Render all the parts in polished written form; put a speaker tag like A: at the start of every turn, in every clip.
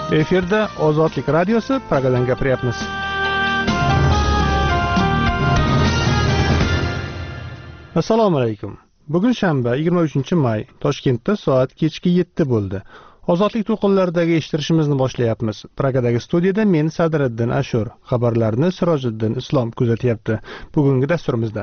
A: Efirda Ozodlik radiosi Pragadan gapiryapmiz. Assalomu alaykum. Bugun shanba 23-may, Toshkentda soat kechki 7 bo'ldi. Ozodlik to'lqinlaridagi eshittirishimizni boshlayapmiz. Pragadagi studiyada men Sadriddin Ashur, xabarlarni Sirojiddin Islom kuzatyapti. Bugungi dasturimizda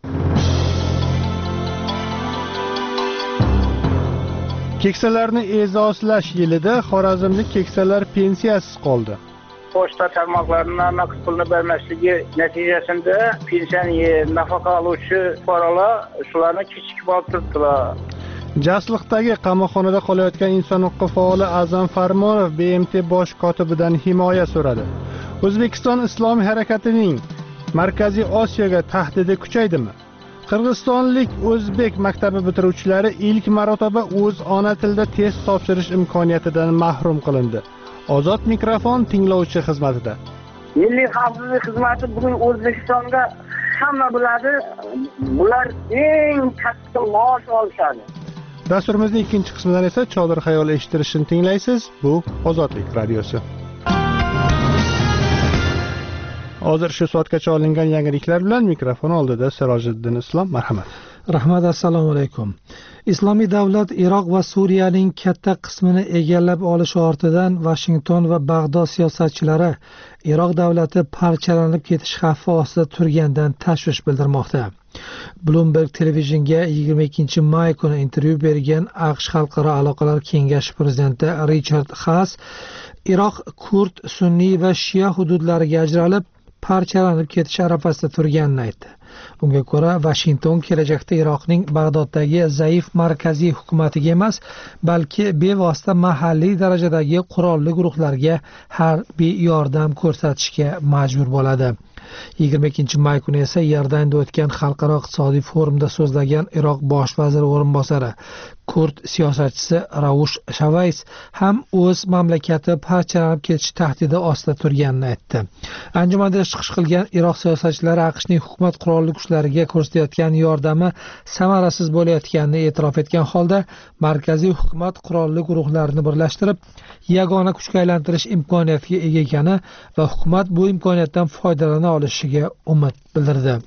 A: Keksalarni e'zozlash yilida xorazmlik keksalar pensiyasiz qoldi.
B: Pochta tarmoqlaridan naqd pulni bermasligi natijasida pensiyani nafaqa oluvchi fuqarolar shularni kechikib olib turibdilar.
A: Jasliqdagi qamoqxonada qolayotgan inson huquqi faoli Azam Farmonov BMT bosh kotibidan himoya so'radi. O'zbekiston Islomiy harakatining Markaziy Osiyoga tahdidi kuchaydimi? Qirg'izistonlik o'zbek maktabi bitiruvchilari ilk marotaba o'z ona tilida test topshirish imkoniyatidan mahrum qilindi. Ozod mikrofon tinglovchi xizmatida.
B: Milliy xavfsizlik xizmati bugun O'zbekistonda hamma biladi, bular eng katta maosh olishadi.
A: Dasturimizning ikkinchi qismidan esa Chodir xayol eshittirishini tinglaysiz. Bu Ozodlik radiosi. Hozir shu soatgacha olingan yangiliklar bilan mikrofon oldida Sirojiddin Islom, marhamat.
C: Rahmat, assalomu alaykum. Islomiy davlat Iroq va Suriyaning katta qismini egallab olishi ortidan Washington va Bag'dod siyosatchilari Iroq davlati parchalanib ketish xavfi ostida turganidan tashvish bildirmoqda. Bloomberg televizioniga 22-may kuni intervyu bergan AQSh Xalqaro aloqalar kengashi prezidenti Richard Haas Iroq kurd, sunniy va shia hududlariga ajralib parchalanib ketish arafasida turganini aytdi. Unga ko'ra, Washington kelajakda Iroqning Bag'doddagi zaif markaziy hukumatiga emas, balki bevosita mahalliy darajadagi qurolli guruhlarga harbiy yordam ko'rsatishga majbur bo'ladi. 22-may kuni esa Iordaniyada o'tgan xalqaro iqtisodiy forumda so'zlagan Iroq bosh vaziri o'rinbosari kurd siyosatchisi Ravush Shavays ham o'z mamlakati parchalanib ketish tahdidi ostida turganini aytdi. Anjumanda chiqish qilgan Iroq siyosatchilari AQShning hukumat qurolli kuchlariga ko'rsatayotgan yordami samarasiz bo'layotganini e'tirof etgan holda, markaziy hukumat qurolli guruhlarni birlashtirib, yagona kuchga aylantirish imkoniyatiga ega ekani va hukumat bu imkoniyatdan foydalana olishiga umid bildirdi.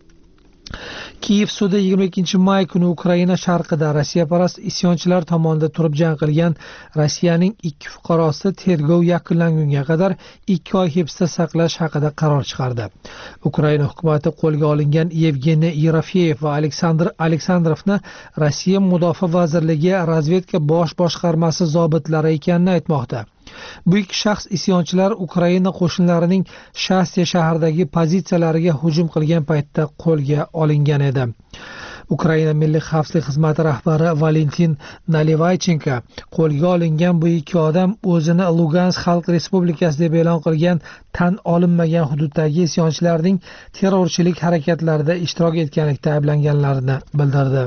C: Kiyev sudi 22-may kuni Ukraina sharqida Rossiyaparast isyonchilar tomonidan turib jang qilgan Rossiyaning 2 fuqarosini tergov yakunlangunga qadar 2 oy hibsda saqlash haqida qaror chiqardi. Ukraina hukumati qo'lga olingan Yevgeniy Yerofeyev va Aleksandr Aleksandrovni Rossiya Mudofaa vazirligi razvedka bosh boshqarmasi zobitlari ekanini aytmoqda. Bu ikki shaxs isyonchilar Ukraina qo'shinlarining Shastya shahridagi pozitsiyalariga hujum qilgan paytda qo'lga olingan edi. Ukraina Milliy xavfsizlik xizmati rahbari Valentin Nalivaychenko qo'lga olingan bu ikki odam o'zini Lugansk Xalq Respublikasi deb e'lon qilgan tan olinmagan hududdagi isyonchilarning terrorchilik harakatlarida ishtirok etganlikda ayblanganlarini bildirdi.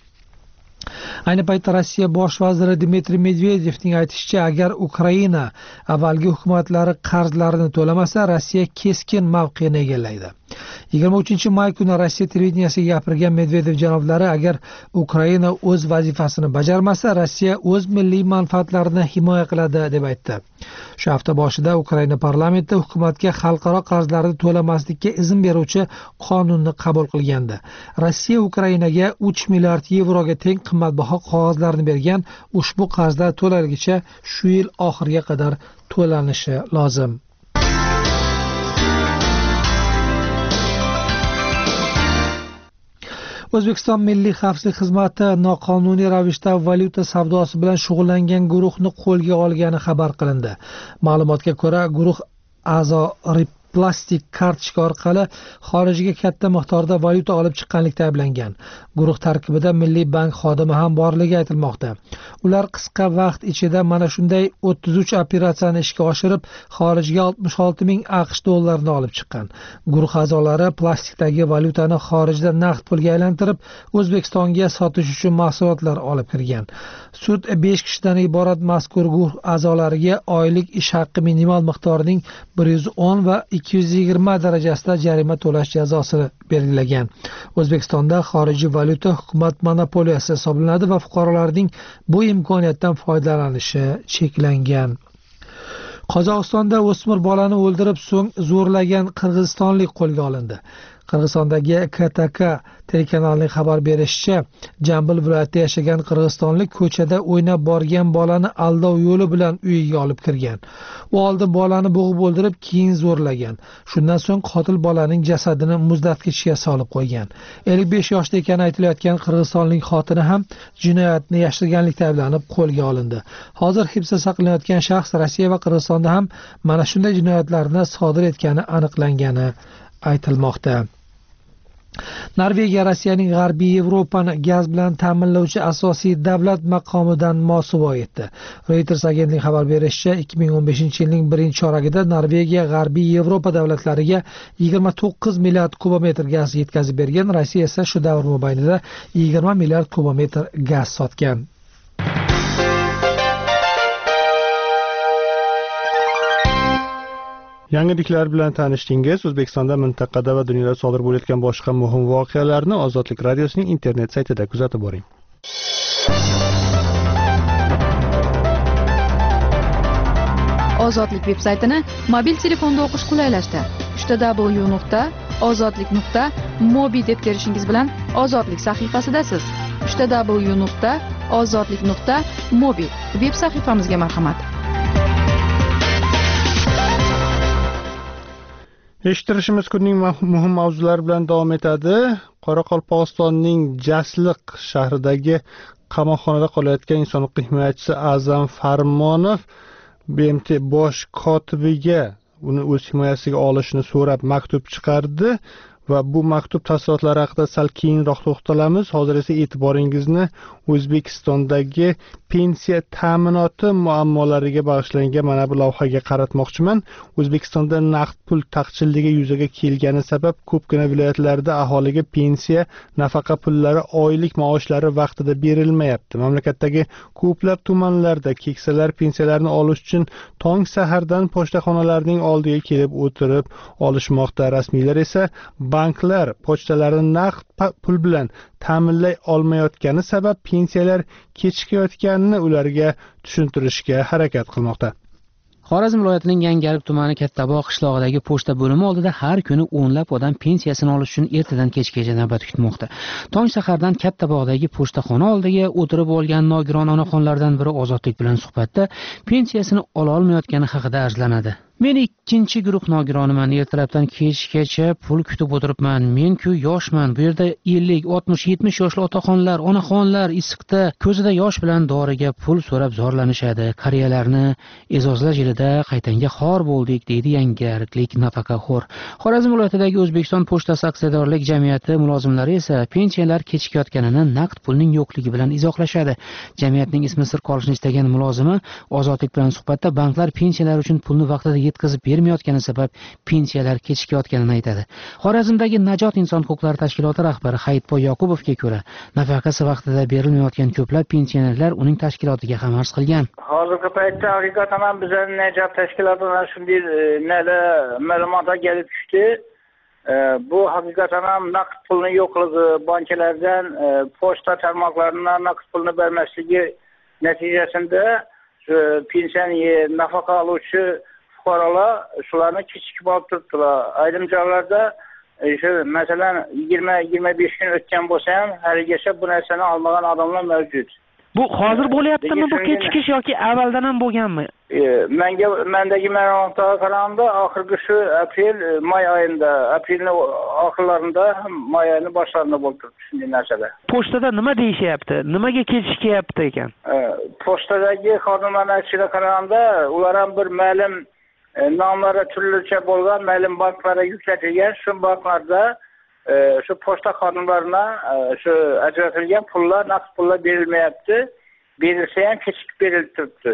C: Ayni paytda Rossiya bosh vaziri Dmitriy Medvedevning aytishicha, agar Ukraina avvalgi hukumatlari qarzlarini to'lamasa, Rossiya keskin mavqeni egallaydi. 23-may kuni Rossiya televideniyasiga gapirgan Medvedev janoblari, agar Ukraina o'z vazifasini bajarmasa, Rossiya o'z milliy manfaatlarini himoya qiladi deb aytdi. Shu hafta boshida Ukraina parlamenti hukumatga xalqaro qarzlarni to'lamaslikka izn beruvchi qonunni qabul qilgandi. Rossiya Ukrainaga 3 milliard yevroga teng qimmatbaho qog'ozlarni bergan, ushbu qarzlar to'laligicha shu yil oxiriga qadar to'lanishi lozim. O'zbekiston Milliy xavfsizlik xizmati noqonuniy ravishda valyuta savdosi bilan shug'ullangan guruhni qo'lga olgani xabar qilindi. Ma'lumotga ko'ra, guruh a'zolari plastik kartochka orqali xorijga katta miqdorda valyuta olib chiqqanlikda ayblangan. Guruh tarkibida Milliy bank xodimi ham borligi aytilmoqda. Ular qisqa vaqt ichida mana shunday 33 operatsiyani ishga oshirib, xorijga 66 ming AQSh dollarini olib chiqqan. Guruh a'zolari plastikdagi valyutani xorijda naqd pulga aylantirib, O'zbekistonga sotish uchun mahsulotlar olib kirgan. Sud 5 kishidan iborat mazkur guruh a'zolariga oylik ish haqqi minimal miqdorining 110 va 220 darajasida jarima to'lash jazosini belgilagan. O'zbekistonda xorijiy valyuta hukumat monopoliyasi hisoblanadi va fuqarolarning bu imkoniyatdan foydalanishi cheklangan. Qozog'istonda o'smir bolani o'ldirib, so'ng zo'rlagan qirg'izistonlik qo'lga olindi. Qirg'izistondagi KTK telekanalining xabar berishicha, Jambil viloyatida yashagan qirg'izistonlik ko'chada o'ynab borgan bolani aldov yo'li bilan uyiga olib kirgan. U oldin bolani bo'g'ib o'ldirib, keyin zo'rlagan. Shundan so'ng qotil bolaning jasadini muzlatgichga solib qo'ygan. 55 yoshda ekani aytilayotgan qirg'izistonlik xotini ham jinoyatni yashirganlikda ayblanib qo'lga olindi. Hozir hibsda saqlanayotgan shaxs Rossiya va Qirg'izistonda ham mana shunday jinoyatlarni sodir etgani aniqlangani aytilmoqda. Norvegiya Rossiyaning G'arbiy Yevropani gaz bilan ta'minlovchi asosiy davlat maqomidan mosuvo etdi. Reuters agentligining xabar berishicha, 2015-yilning 1-choragida Norvegiya G'arbiy Yevropa davlatlariga 29 milliard kubometr gaz yetkazib bergan. Rossiya esa shu davr mobaynida 20 milliard kubometr gaz sotgan.
A: Yangiliklar bilan tanishdingiz. O'zbekistonda, mintaqada va dunyoda sodir bo'layotgan boshqa muhim voqealarni Ozodlik radiosining internet saytida kuzatib boring.
D: Ozodlik veb-saytini mobil telefonda o'qish qulaylashdi. www.ozodlik.mobi deb terishingiz bilan Ozodlik sahifasidasiz. www.ozodlik.mobi veb sahifamizga marhamat.
A: Eshittirishimiz kunning muhim mavzulari bilan davom etadi. Qoraqalpog'istonning Jasliq shahridagi qamoqxonada qolayotgan inson huquq himoyachisi A'zam Farmonov BMT bosh kotibiga uni o'z himoyasiga olishni so'rab maktub chiqardi va bu maktub tafsilotlari haqida sal keyinroq to'xtalamiz. Hozir esa e'tiboringizni O'zbekistondagi pensiya ta'minoti muammolariga bag'ishlangan mana bu lavhaga qaratmoqchiman. O'zbekistonda naqd pul taqchilligi yuzaga kelgani sabab ko'pgina viloyatlarda aholiga pensiya nafaqa pullari, oylik maoshlari vaqtida berilmayapti. Mamlakatdagi ko'plab tumanlarda keksalar pensiyalarni olish uchun tong sahardan pochtaxonalarning oldiga kelib o'tirib olishmoqda. Rasmiylar esa banklar pochtalarni naqd pul bilan ta'minlay olmayotgani sabab pensiyalar kechikayotganini ularga tushuntirishga harakat qilmoqda.
E: Xorazm viloyatining Yangiariq tumani Kattabog' qishlog'idagi pochta bo'limi oldida har kuni o'nlab odam pensiyasini olish uchun ertadan kechgacha navbat kutmoqda. Tong sahardan Kattabog'dagi pochtaxona oldiga o'tirib olgan nogiron onaxonlardan biri Ozodlik bilan suhbatda pensiyasini ola olmayotgani haqida arzlanadi. Men ikkinchi guruh nogironiman. Ertalabdan kechgacha pul kutib o'tiribman. Men-ku yoshman. Bu yerda 50, 60, 70 yoshli otaxonlar, onaxonlar issiqda, ko'zida yosh bilan doriga pul so'rab zorlanishadi. Qariyalarni e'zozlash yilida qaytanga xor bo'ldik, deydi yangiariqlik nafaqaxo'r. Xorazm viloyatidagi O'zbekiston pochtasi aksiyadorlik jamiyati mulozimlari esa pensiyalar kechikayotganini naqd pulning yo'qligi bilan izohlashadi. Jamiyatning ismi sir qolishini istagan mulozimi Ozodlik bilan suhbatda banklar pensiyalar uchun pulni vaqtida yetkazib bermayotgani sabab pensiyalar kechikayotganini aytadi. Xorazmdagi Najot inson huquqlari tashkiloti rahbari Hayitboy Yoqubovga ko'ra, nafaqasi vaqtida berilmayotgan ko'plab pensionerlar uning tashkilotiga ham arz qilgan.
B: Hozirgi paytda haqiqatan ham bizning Najot tashkilotidan shunday ma'lumotlar kelib tushdi. Bu haqiqatan ham naqd pulning yo'qligi, banklardan pochta tarmoqlaridan naqd pulni bermasligi natijasida pensiyani nafaqa oluvchi fuqarolar shularni kechikib olib turibdilar. Ayrim joylarda shu masalan 20-25 kun o'tgan bo'lsa ham haligacha bu narsani olmagan odamlar mavjud.
F: Bu hozir bo'lyaptimi bu kechikish yoki avvaldan ham bo'lganmi?
B: Mendagi ma'lumotlarga qaraganda oxirgi shu may oyida, aprelning oxirlarida, may oyining boshlarida bo'lib turibdi shunday narsalar.
F: Pochtada nima deyishyapti? Nimaga kechikyapti ekan?
B: Pochtadagi xodimlarning aytishiga qaraganda, ular ham bir ma'lum nomlari turlicha bo'lgan ma'lum banklarga yuklatilgan, shu banklarda shu pochta xodimlarına shu ajratilgan pullar, naqd pullar berilmayapti. Berilsa ham kechikib berilib turibdi.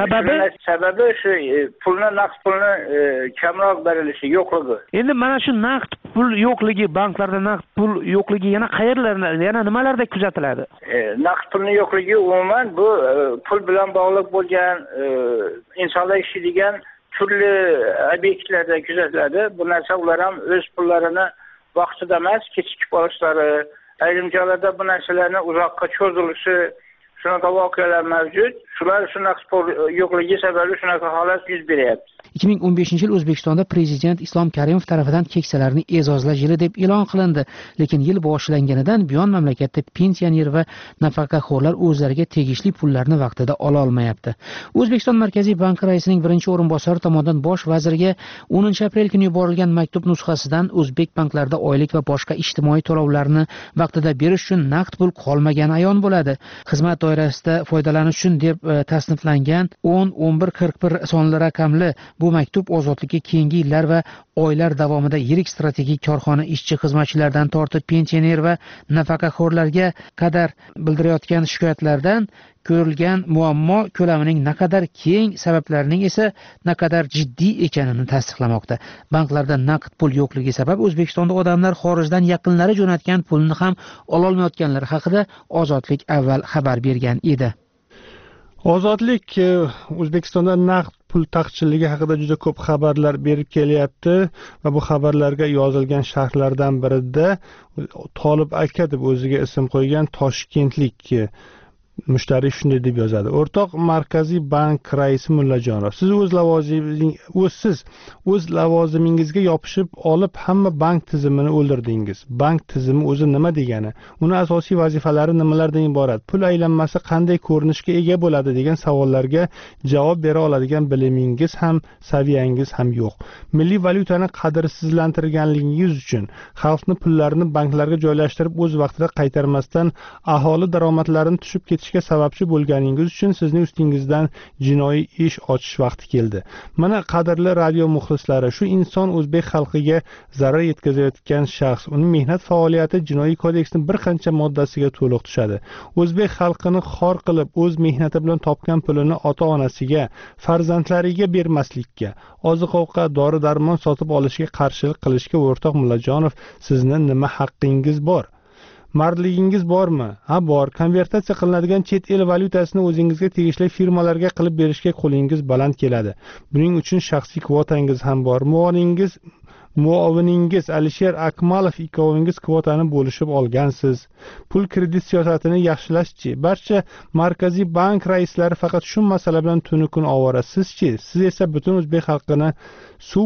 B: Sababi shu pulni, naqd pulni kamroq berilishi, yo'qligi.
F: Endi mana shu naqd pul yo'qligi, banklarda naqd pul yo'qligi yana qayerlarda, yana nimalarda kuzatiladi?
B: Naqd pulning yo'qligi umuman bu pul bilan bog'liq bo'lgan insonlar ishlaydigan turli obyektlarda kuzatiladi. Bu narsa ular ham o'z pullarini vaqtida emas, kechikib olishlari, ayrim joylarda bu narsalarni uzoqqa cho'zilishi, shunaqa voqealar mavjud. Shular shunaqa pul yo'qligi sababli shunaqa holat yuz beryapti.
E: 2015-yil O'zbekistonda Prezident Islom Karimov tomonidan keksalarni e'zozlash yili deb e'lon qilindi, lekin yil boshlanganidan buyon mamlakatda pensioner va nafaqaxo'rlar o'zlariga tegishli pullarni vaqtida ola olmayapti. O'zbekiston Markaziy banki raisining birinchi o'rinbosari tomonidan bosh vazirga 10 aprel kuni yuborilgan maktub nusxasidan o'zbek banklarida oylik va boshqa ijtimoiy to'lovlarni vaqtida berish uchun naqd pul qolmagani ayon bo'ladi. Xizmat doirasida foydalanish uchun deb tasniflangan 10-11-41 sonli raqamli bu maktub ozodlikka keyingi yillar va oylar davomida yirik strategik korxona ishchi xizmatchilaridan tortib pensioner va nafaqaxo'rlarga qadar bildirayotgan shikoyatlardan ko'rilgan muammo ko'lamining naqadar keng, sabablarining esa naqadar jiddiy ekanini tasdiqlamoqda. Banklarda naqd pul yo'qligi sabab O'zbekistonda odamlar xorijdan yaqinlari jo'natgan pulni ham ololmayotganlari haqida Ozodlik avval xabar bergan edi.
A: Ozodlik O'zbekistonda naqd pul taqchilligi haqida juda ko'p xabarlar berib kelyapti va bu xabarlarga yozilgan sharhlardan birida Tolib aka deb o'ziga ism qo'ygan toshkentlik mushtariy shunday deb yozadi. O'rtoq Markaziy bank raisi Mullajonov, siz o'z lavozimingizga yopishib olib hamma bank tizimini o'ldirdingiz. Bank tizimi o'zi nima degani? Uni asosiy vazifalari nimalardan iborat? Pul aylanmasi qanday ko'rinishga ega bo'ladi degan savollarga javob bera oladigan bilimingiz ham, saviyangiz ham yo'q. Milliy valyutani qadrsizlantirganligingiz uchun xalqning pullarini banklarga joylashtirib o'z vaqtida qaytarmasdan aholi daromadlarini tushib ketish sababchi bo'lganingiz uchun sizning ustingizdan jinoiy ish ochish vaqti keldi. Mana qadrli radio muxlislari, shu inson o'zbek xalqiga zarar yetkazayotgan shaxs. Uning mehnat faoliyati jinoiy kodeksning bir qancha moddasiga to'liq tushadi. O'zbek xalqini xor qilib, o'z mehnati bilan topgan pulini ota-onasiga, farzandlariga bermaslikka, oziq-ovqat, dori-darmon sotib olishga qarshilik qilishga o'rtoq Mullajonov, sizning nima haqqingiz bor? Mardligingiz bormi? Ha, bor. Konvertatsiya qilinadigan chet el valyutasini o'zingizga tegishli firmalarga qilib berishga qo'lingiz baland keladi. Buning uchun shaxsiy kvotangiz ham bor. Muoviningiz Alisher Akmalov ikkovingiz kvotani bo'lishib olgansiz. Pul kredit siyosatini yaxshilashchi. Barcha Markaziy bank raislari faqat shu masala bilan tunu kun ovora. Sizchi? Siz esa butun o'zbek xalqini suv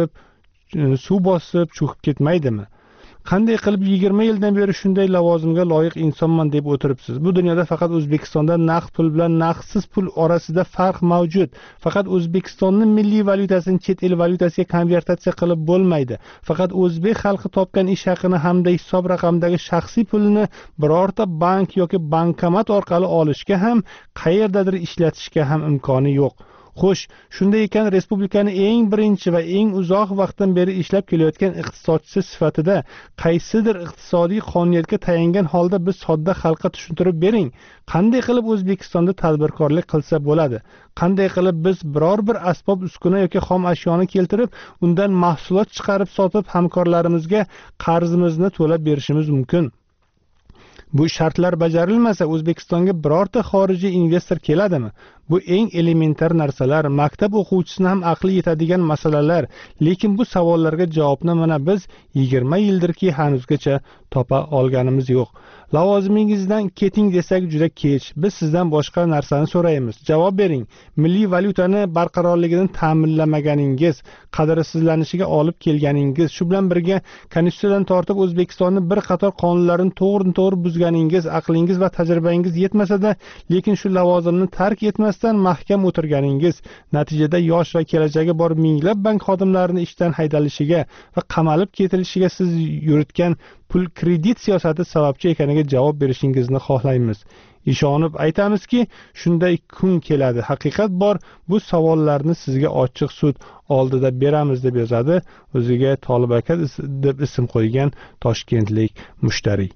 A: bosib cho'kib ketmaydimi? Qanday qilib 20 yildan beri shunday lavozimga loyiq insonman deb o'tiribsiz? Bu dunyoda faqat O'zbekistonda naqd pul bilan naqdsiz pul orasida farq mavjud. Faqat O'zbekistonning milliy valyutasini chet el valyutasiga konvertatsiya qilib bo'lmaydi. Faqat o'zbek xalqi topgan ish haqini hamda hisob raqamidagi shaxsiy pulni birorta bank yoki bankomat orqali olishga ham, qayerdadir ishlatishga ham imkoni yo'q. Xo'sh, shunday ekan respublikani eng birinchi va eng uzoq vaqtdan beri ishlab kelayotgan iqtisodchisi sifatida qaysidir iqtisodiy qonuniyatga tayangan holda biz sodda xalqqa tushuntirib bering. Qanday qilib O'zbekistonda tadbirkorlik qilsa bo'ladi? Qanday qilib biz biror bir asbob uskuna yoki xom ashyoni keltirib, undan mahsulot chiqarib sotib hamkorlarimizga qarzimizni to'lab berishimiz mumkin? Bu shartlar bajarilmasa O'zbekistonga birorta xorijiy investor keladimi? Bu eng elementar narsalar, maktab o'quvchisini ham aqli yetadigan masalalar, lekin bu savollarga javobni mana biz 20 yildirki hanuzgacha topa olganimiz yo'q. Lavozimingizdan keting desak juda kech. Biz sizdan boshqa narsani so'raymiz. Javob bering. Milliy valyutani barqarorligini ta'minlamaganingiz, qadrsizlanishiga olib kelganingiz, shu bilan birga Konstitutsiyadan tortib O'zbekistonning bir qator qonunlarini to'g'ri buzganingiz, aqlingiz va tajribangiz yetmasa-da, lekin shu lavozimni tark etmasdan mahkam o'tirganingiz, natijada yosh va kelajagi bor minglab bank xodimlarining ishdan haydalishiga va qamalib ketilishiga siz yuritgan pul kredit siyosati sababchi ekaniga javob berishingizni xohlaymiz. Ishonib aytamizki, shunday kun keladi. Haqiqat bor, bu savollarni sizga ochiq sud oldida beramiz deb yozadi o'ziga Tolib aka deb ism qo'ygan toshkentlik mushtariy.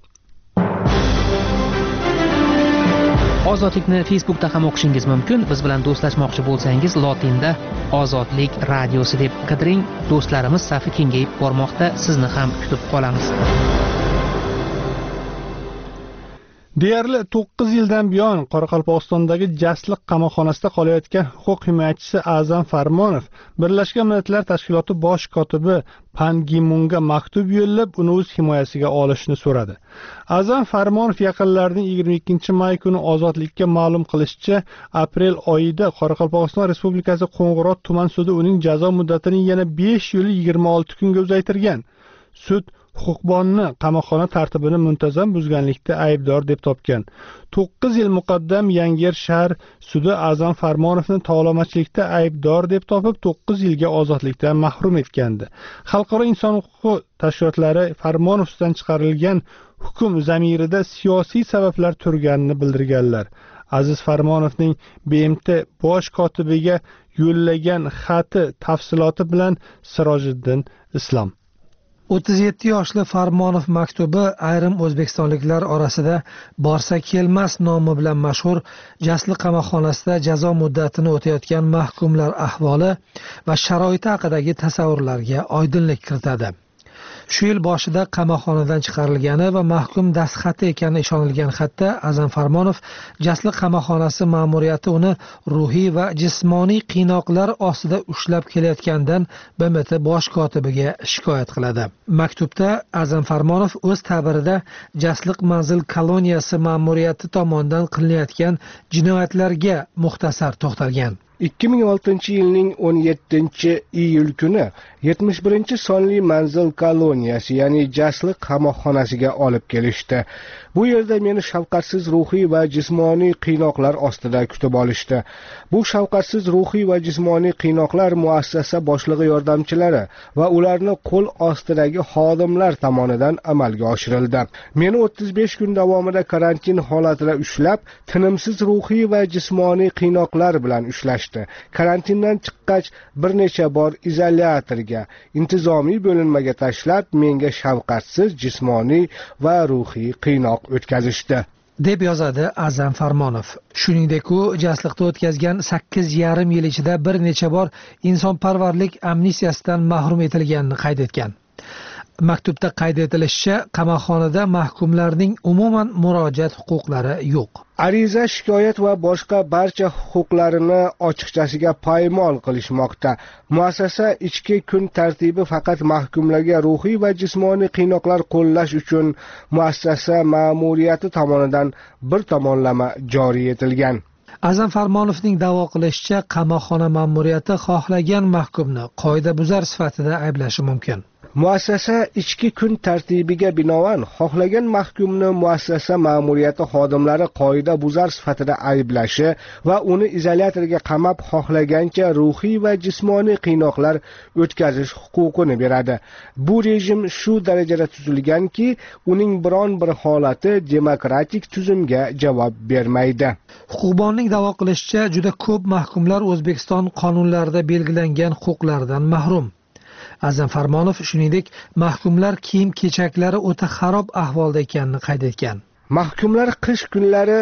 E: Ozodlikni Facebookda ham o'qishingiz mumkin. Biz bilan do'stlashmoqchi bo'lsangiz, lotinda Ozodlik radiosi deb qidiring. Do'stlarimiz safi kengayib bormoqda. Sizni ham kutib qolamiz.
A: Deyarli 9 yildan buyon Qoraqalpog'istondagi Jasliq qamoqxonasida qolayotgan huquq himoyachisi A'zam Farmonov Birlashgan Millatlar Tashkiloti bosh kotibi Pan Gi Munga maktub yo'llab, uni o'z himoyasiga olishni so'radi. A'zam Farmonov yaqinlarining 22-may kuni ozodlikka ma'lum qilishicha, aprel oyida Qoraqalpog'iston Respublikasi Qo'ng'irot tuman sudi uning jazo muddatini yana 5 yil 26 kunga uzaytirgan. Sud huquqbonni qamoqxona tartibini muntazam buzganlikda aybdor deb topgan. 9 yil muqaddam Yangiyer shahar sudi A'zam Farmonovni tovlamachilikda aybdor deb topib 9 yilga ozodlikdan mahrum etgandi. Xalqaro inson huquqi tashkilotlari Farmonovdan chiqarilgan hukm zamirida siyosiy sabablar turganini bildirganlar. Aziz Farmonovning BMT bosh kotibiga yo'llagan xati tafsiloti bilan Sirojiddin Islom.
C: 37 yoshli Farmonov maktubi ayrim o'zbekistonliklar orasida borsa kelmas nomi bilan mashhur Jasliq qamoqxonasida jazo muddatini o'tayotgan mahkumlar ahvoli va sharoiti haqidagi tasavvurlarga oydinlik kiritadi. Shu yil boshida qamoqxonadan chiqarilgani va mahkum dastxati ekani ishonilgan xatda A'zam Farmonov Jasliq qamoqxonasi ma'muriyati uni ruhiy va jismoniy qiynoqlar ostida ushlab kelayotganidan BMT bosh kotibiga shikoyat qiladi. Maktubda A'zam Farmonov o'z ta'birida Jasliq manzil koloniyasi ma'muriyati tomonidan qilinayotgan jinoyatlarga muxtasar to'xtalgan.
G: 2006-yilning 17-iyul kuni 71-sonli manzil koloniyasi, ya'ni Jasliq qamoqxonasiga olib kelishdi. Bu yerda meni shafqatsiz ruhiy va jismoniy qiynoqlar ostida kutib olishdi. Bu shafqatsiz ruhiy va jismoniy qiynoqlar muassasa boshlig'i yordamchilari va ularni qo'l ostidagi xodimlar tomonidan amalga oshirildi. Meni 35 kun davomida karantin holatida ushlab, tinimsiz ruhiy va jismoniy qiynoqlar bilan ushlashdi. Karantindan chiqqach bir necha bor izolyatorga, intizomiy bo'linmaga tashlab, menga shafqatsiz jismoniy va ruhiy qiynoq o'tkazishdi,
C: deb yozadi A'zam Farmonov. Shuningdek, u Jasliqda o'tkazgan 8,5 yil ichida bir necha bor insonparvarlik amnistiyasidan mahrum etilganini qayd etgan. Maktubda qayd etilishicha, qamoqxonada mahkumlarning umuman murojaat huquqlari yo'q.
G: Ariza, shikoyat va boshqa barcha huquqlarini ochiqchasiga poymol qilishmoqda. Muassasa ichki kun tartibi faqat mahkumlarga ruhiy va jismoniy qiynoqlar qo'llash uchun muassasa ma'muriyati tomonidan bir tomonlama joriy etilgan.
C: A'zam Farmonovning da'vo qilishicha, qamoqxona ma'muriyati xohlagan mahkumni qoidabuzar sifatida ayblashi mumkin.
G: Muassasa ichki kun tartibiga binoan xohlagan mahkumni muassasa ma'muriyati xodimlari qoida buzar sifatida ayblashi va uni izolyatorga qamab xohlagancha ruhiy va jismoniy qiynoqlar o'tkazish huquqini beradi. Bu rejim shu darajada tuzilganki, uning biron bir holati demokratik tuzumga javob bermaydi.
C: Huquqbonning da'vo qilishicha, juda ko'p mahkumlar O'zbekiston qonunlarida belgilangan huquqlardan mahrum. A'zam Farmonov shuningdek, mahkumlar kiyim-kechaklari o'ta xarob ahvolda ekanini qayd etgan.
G: Mahkumlar qish kunlari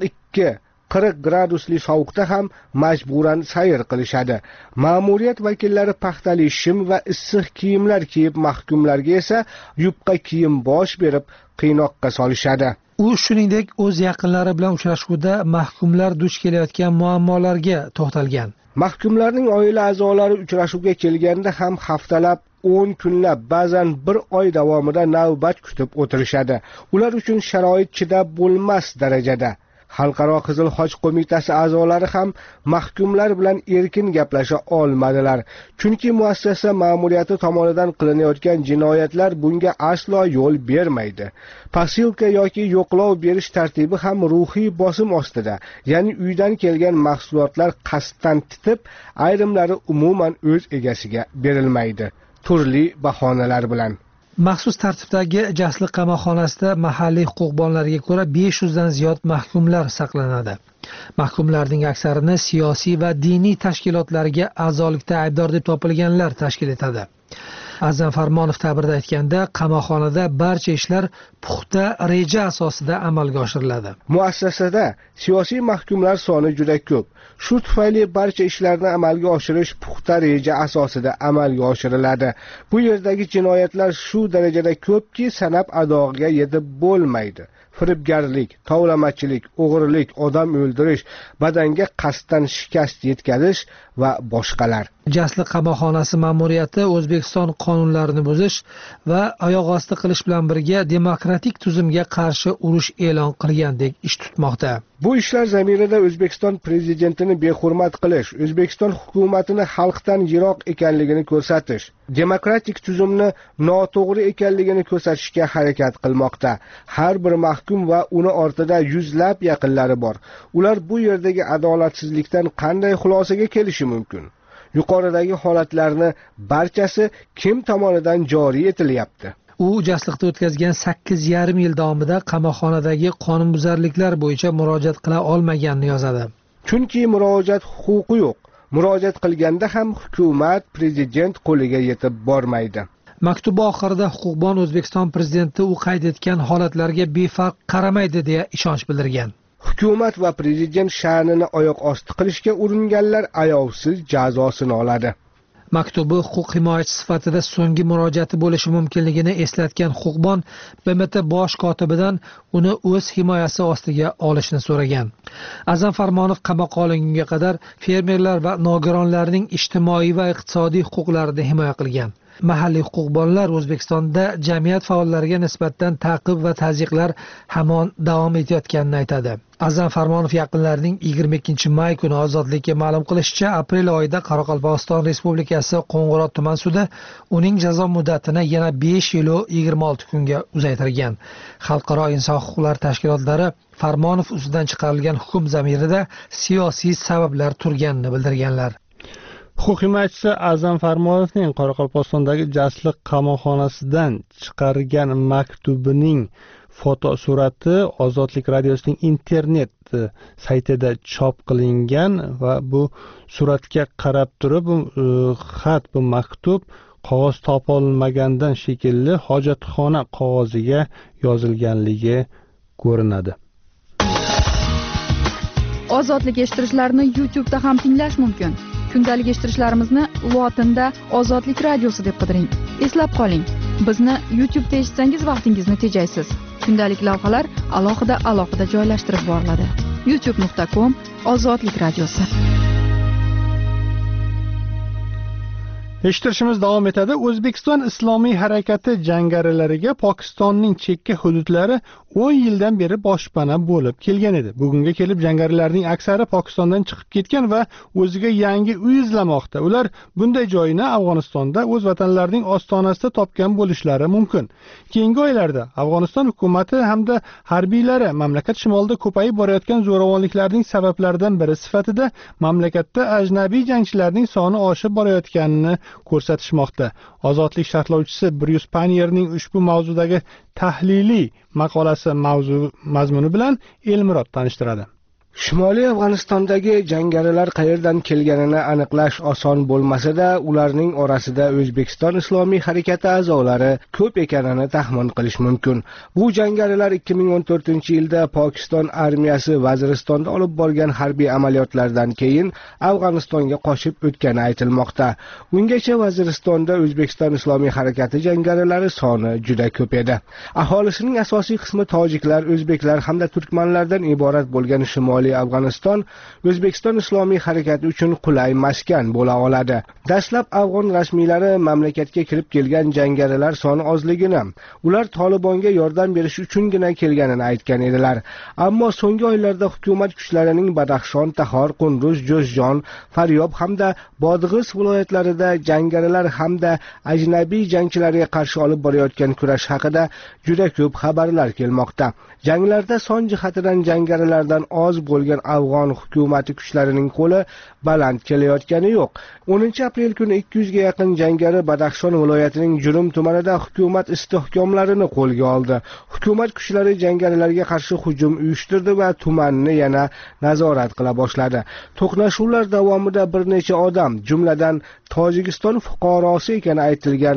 G: 40 gradusli sovuqda ham majburan sayr qilishadi. Ma'muriyat vakillari paxtali shim va issiq kiyimlar kiyib, mahkumlarga esa yupqa kiyim bosh berib, qiynoqqa solishadi.
C: U shuningdek, o'z yaqinlari bilan uchrashuvda mahkumlar duch kelayotgan muammolarga to'xtalgan.
G: Mahkumlarning oila a'zolari uchrashuvga kelganda ham haftalab, 10 kunlab, ba'zan 1 oy davomida navbat kutib o'tirishadi. Ular uchun sharoit chidab bo'lmas darajada. Xalqaro Qizil Xoch qo'mitasi a'zolari ham mahkumlar bilan erkin gaplasha olmadilar. Chunki muassasa ma'muriyati tomonidan qilinayotgan jinoyatlar bunga aslo yo'l bermaydi. Posilka yoki yo'qlov berish tartibi ham ruhiy bosim ostida. Ya'ni uydan kelgan mahsulotlar qasddan titib, ayrimlari umuman o'z egasiga berilmaydi. Turli bahonalar bilan.
C: Maxsus tartibdagi Jasliq qamoqxonasida mahalliy huquqbonlarga ko'ra 500 dan ziyod mahkumlar saqlanadi. Mahkumlarning aksarini siyosiy va diniy tashkilotlarga a'zolikda aybdor deb topilganlar tashkil etadi. A'zam Farmonov ta'birida aytganda, qamoqxonada barcha ishlar puxta reja asosida amalga oshiriladi.
G: Muassasada siyosiy mahkumlar soni juda ko'p. Shu tufayli barcha ishlarni amalga oshirish puxta reja asosida amalga oshiriladi. Bu yerdagi jinoyatlar shu darajada ko'pki, sanab adog'iga yetib bo'lmaydi. firibgarlik, tovlamachilik, o'g'rilik, odam o'ldirish, badanga qasddan shikast yetkazish va boshqalar.
C: Jasliq qamoqxonasi ma'muriyati O'zbekiston qonunlarini buzish va oyoq osti qilish bilan birga demokratik tuzumga qarshi urush e'lon qilgandek ish tutmoqda.
G: Bu ishlar zamirida O'zbekiston prezidentini behurmat qilish, O'zbekiston hukumatini xalqdan yiroq ekanligini ko'rsatish, demokratik tuzumni noto'g'ri ekanligini ko'rsatishga harakat qilmoqda. Har bir mahkum va uni ortida yuzlab yaqinlari bor. Ular bu yerdagi adolatsizlikdan qanday xulosaga kelishi mumkin? Yuqoridagi holatlarni barchasi kim tomonidan joriy etilyapti?
C: U jasliqda o'tkazgan 8,5 yil davomida qamoqxonadagi qonunbuzarliklar bo'yicha murojaat qila olmaganini yozadi.
G: Chunki murojaat huquqi yo'q. Murojaat qilganda ham hukumat prezident qo'liga yetib bormaydi.
C: Maktubi oxirida huquqbon O'zbekiston prezidenti u qayd etgan holatlarga befarq qaramaydi deya ishonch bildirgan.
G: Hukumat va prezident sha'nini oyoq osti qilishga uringanlar ayovsiz jazosini oladi.
C: Maktubi huquq himoyachi sifatida so'nggi murojaati bo'lishi mumkinligini eslatgan huquqbon BMT bosh kotibidan uni o'z himoyasi ostiga olishni so'ragan. Azam Farmonov qamoqqa olingunga qadar fermerlar va nogironlarning ijtimoiy va iqtisodiy huquqlarini himoya qilgan. Mahalliy huquqbonlar O'zbekistonda jamiyat faollariga nisbatan ta'qib va tazyiqlar hamon davom etayotganini aytadi. Azam Farmonov yaqinlarining 22-may kuni ozodlikka ma'lum qilishicha, aprel oyida Qoraqalpog'iston Respublikasi Qo'ng'irot tuman sudi uning jazo muddatini yana 5 yil 26 kunga uzaytirgan. Xalqaro inson huquqlari tashkilotlari Farmonov ustidan chiqarilgan hukm zamirida siyosiy sabablar turganini bildirganlar.
A: Huquq himoyachisi Azam Farmonovning Qoraqalpog'istondagi Jasliq qamoqxonasidan chiqargan maktubining fotosurati Ozodlik radiosining internet saytida chop qilingan va bu suratga qarab turib bu maktub qog'oz topolmagandan shekilli hojatxona qog'oziga yozilganligi ko'rinadi.
D: Ozodlik eshittirichlarini YouTube'da ham tinglash mumkin. Kundalik eshittirishlarimizni lotinda Ozodlik radiosi deb qidiring. Eslab qoling, bizni YouTube'da eshitsangiz vaqtingizni tejaysiz. Kundalik lavhalar alohida joylashtirib boriladi. youtube.com/Ozodlik radiosi.
A: Eshittirishimiz davom etadi. O'zbekiston Islomiy harakati jangarilariga Pokistonning chekka hududlari 10 yildan beri boshpana bo'lib kelgan edi. Bugunga kelib jangarilarning aksari Pokistondan chiqib ketgan va o'ziga yangi uy izlamoqda. Ular bunday joyni Afg'onistonda o'z vatanlarining ostonasida topgan bo'lishlari mumkin. Keyingi oylarda Afg'oniston hukumati hamda harbiylari mamlakat shimolida ko'payib borayotgan zo'ravonliklarning sabablaridan biri sifatida mamlakatda ajnabiy jangchilarning soni oshib borayotganini ko'rsatishmoqda. Ozodlik sharhlovchisi Bryus Panierning ushbu mavzudagi tahliliy maqolasi mazmuni bilan Elmurod tanishtiradi.
G: Shimoliy Afg'onistondagi jangarilar qayerdan kelganini aniqlash oson bo'lmasa-da, ularning orasida O'zbekiston Islomiy harakati a'zolari ko'p ekanini taxmin qilish mumkin. Bu jangarilar 2014-yilda Pokiston armiyasi Vaziristonda olib borgan harbiy amaliyotlardan keyin Afg'onistonga qochib o'tgani aytilmoqda. Ungacha Vaziristonda O'zbekiston Islomiy harakati jangarilari soni juda ko'p edi. Aholisining asosiy qismi tojiklar, o'zbeklar hamda turkmanlardan iborat bo'lgan Shimoliy Afg'oniston O'zbekiston Islomiy harakati uchun qulay maskan bo'la oladi. Dastlab afg'on rasmiylari mamlakatga kirib kelgan jangarilar soni ozligini, ular Tolibonga yordam berish uchungina kelganini aytgan edilar. Ammo so'nggi oylarda hukumat kuchlarining Badaxshon, Tahor, Qunduz, Jo'zjon, Faryob hamda Bodg'iz viloyatlarida jangarilar hamda ajnabiy jangchilarga qarshi olib borayotgan kurash haqida juda ko'p xabarlar kelmoqda. Janglarda son jihatidan jangarilardan oz bo'lgan afg'on hukumati kuchlarining qo'li baland kelayotgani yo'q. 10-aprel kuni 200 ga yaqin jangari Badaxshon viloyatining Jurum tumanida hukumat istehkomlarini qo'lga oldi. Hukumat kuchlari jangarilarga qarshi hujum uyushtirdi va tumanni yana nazorat qila boshladi. To'qnashuvlar davomida bir necha odam, jumladan Tojikiston fuqarosi ekani aytilgan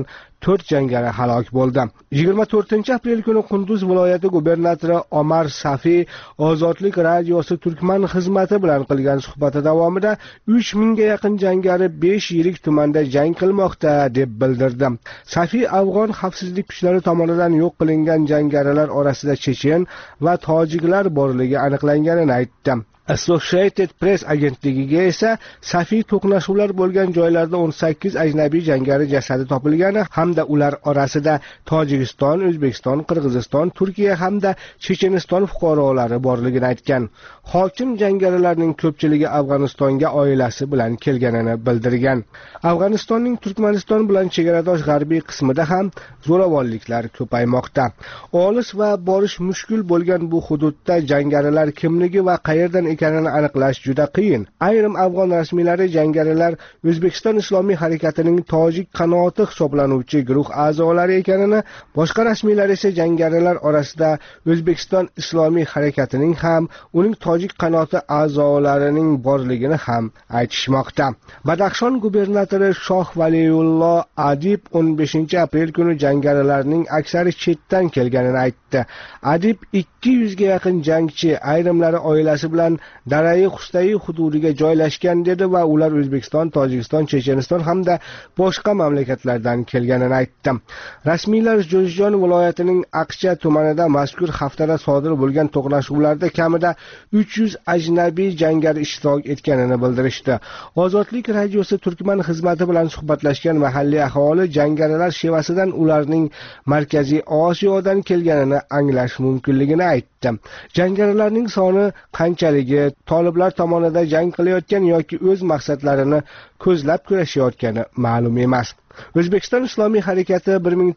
G: 4 jangari halok bo'ldi. 24-aprel kuni Qunduz viloyati gubernatori Omar Safiy Ozodlik radiosi Turkman xizmati bilan qilgan suhbati davomida 3000 ga yaqin jangari 5 yirik tumanda jang qilmoqda deb bildirdi. Safiy afg'on xavfsizlik kuchlari tomonidan yo'q qilingan jangarilar orasida chechen va tojiklar borligi aniqlanganini aytdi. Associated Press agentligiga esa Safiy to'qnashuvlar bo'lgan joylarda 18 ajnabiy jangari jasadi topilgani hamda ular orasida Tojikiston, O'zbekiston, Qirg'iziston, Turkiya hamda Checheniston fuqarolari borligini aytgan. Hokim jangarilarning ko'pchiligi Afg'onistonga oilasi bilan kelganini bildirgan. Afg'onistonning Turkmaniston bilan chegaradosh g'arbiy qismida ham zo'ravonliklar ko'paymoqda. Olis va borish mushkul bo'lgan bu hududda jangarilar kimligi va qayerdan ekanini aniqlash juda qiyin. Ayrim afg'on rasmiylari jangarilar O'zbekiston Islomiy harakatining tojik qanoti hisoblanuvchi guruh a'zolari ekanini, boshqa rasmiylar esa jangarilar orasida O'zbekiston Islomiy harakatining ham, uning tojik qanoti a'zolarining borligini ham aytishmoqda. Badaxshon gubernatori Shoh Valiyullo Adib 15-aprel kuni jangarilarning aksari chetdan kelganini aytdi. Adib 200 ga yaqin jangchi, ayrimlari oilasi bilan Darai Xustai hududiga joylashgan dedi va ular O'zbekiston, Tojikiston, Checheniston hamda boshqa mamlakatlardan kelganini aytdi. Rasmiylar Jo'zjon viloyatining Aqcha tumanida mazkur haftada sodir bo'lgan to'qnashuvlarda kamida 300 ajnabiy jangari ishtirok etganini bildirishdi. Ozodlik radiosi Turkman xizmati bilan suhbatlashgan mahalliy aholi jangarilar shevasidan ularning Markaziy Osiyodan kelganini anglash mumkinligini aytdi. Jangarilarning soni qanchaligi, toliblar tomonidan jang qilayotgan yoki o'z maqsadlarini ko'zlab kurashayotgani ma'lum emas. O'zbekiston Islomiy harakati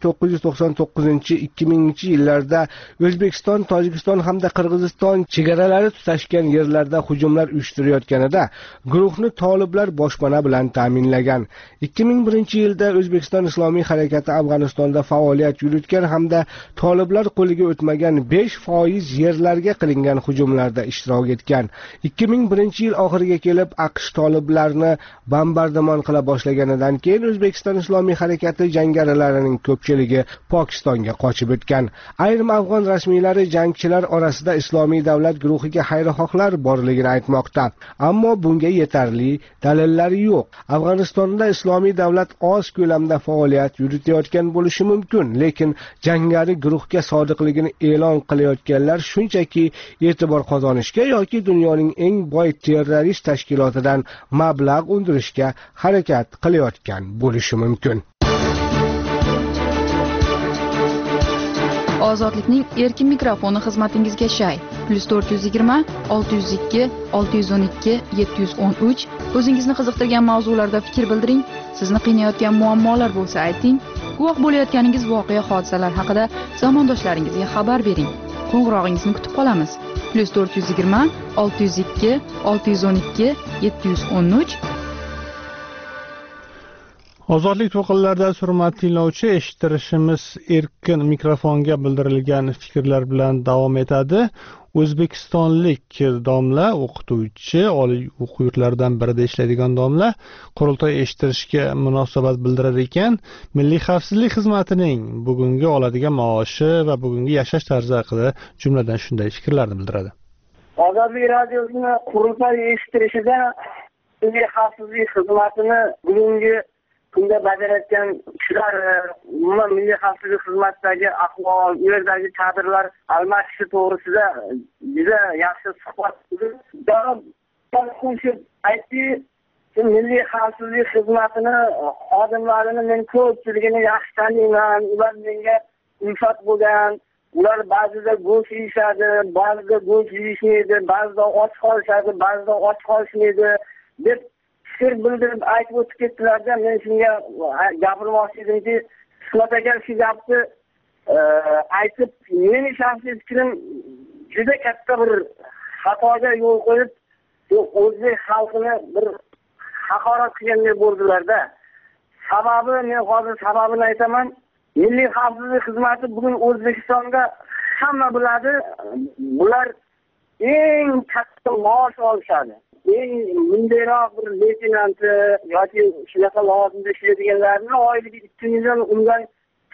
G: 1999-2000 yillarda O'zbekiston, Tojikiston hamda Qirg'iziston chegaralari tutashgan yerlarda hujumlar uyushtirayotganida guruhni toliblar boshpana bilan ta'minlagan. 2001-yilda O'zbekiston Islomiy harakati Afg'onistonda faoliyat yuritgan hamda toliblar qo'liga o'tmagan 5% yerlarga qilingan hujumlarda ishtirok etgan. 2001-yil oxiriga kelib AQSh toliblarni bombardimon qila boshlaganidan keyin O'zbekiston Islomiy harakati jangarilarining ko'pchiligi Pokistonga qochib o'tgan. Ayrim afg'on rasmiylari jangchilar orasida Islomiy davlat guruhiga xayrixohlar borligini aytmoqda, ammo bunga yetarli dalillar yo'q. Afg'onistonda Islomiy davlat oz ko'lamda faoliyat yuritayotgan bo'lishi mumkin, lekin jangari guruhga sodiqligini e'lon qilayotganlar shunchaki e'tibor qozonishga yoki dunyoning eng boy terrorist tashkilotidan mablag' undirishga harakat qilayotgan bo'lishi mumkin.
D: Ozodlikning erkin mikrofoni xizmatingizga shay. +420 602 612 713. O'zingizni qiziqtirgan mavzularda fikr bildiring. Sizni qiynayotgan muammolar bo'lsa ayting. Guvoh bo'layotganingiz voqea hodisalar haqida zamondoshlaringizga xabar bering. Qo'ng'irog'ingizni kutib qolamiz. +420 602 612 713.
A: Ozodlik to'qinlarida hurmatli tinglovchi, eshittirishimiz erkin mikrofonga bildirilgan fikrlar bilan davom etadi. O'zbekistonlik domla, o'qituvchi, oliy o'quv yurtlaridan birida ishlaydigan domla qurultoy eshittirishga munosabat bildirar ekan, Milliy xavfsizlik xizmatining bugungi oladigan maoshi va bugungi yashash tarzi haqida jumladan shunday fikrlarni bildiradi.
B: Ozodlik radiosini qurultoy eshittirishida Milliy xavfsizlik xizmatini bugungi kunda bajarayotgan kishilar, umuman Milliy xavfsizlik xizmatidagi ahvol, u yerdagi kadrlar almashishi to'g'risida juda yaxshi suhbat qildi. Qo'shib aytdi, Milliy xavfsizlik xizmatini xodimlarini men ko'pchiligini yaxshi taniyman, ular menga ulfat bo'lgan. Ular ba'zida go'sht yeyishadi, ba'zida go'sht yeyishmaydi, ba'zida och qolishadi, ba'zida och qolishmaydi deb fikr bildirib aytib o'tib ketdilarda, men shunga gapirmoqchi edimki, Hikmat aka shu gapni aytib, meni shaxsiy fikrim juda katta bir xatoga yo'l qo'yib, o'zbek xalqini bir haqorat qilganday bo'ldilarda. Sababi, men hozir sababini aytaman. Milliy xavfsizlik xizmati bugun O'zbekistonda hamma biladi, bular eng katta maosh olishadi. Eng mundayroq bir leytenanti yoki shunaqa lavozimda ishlaydiganlarning oyligi 2 million, undan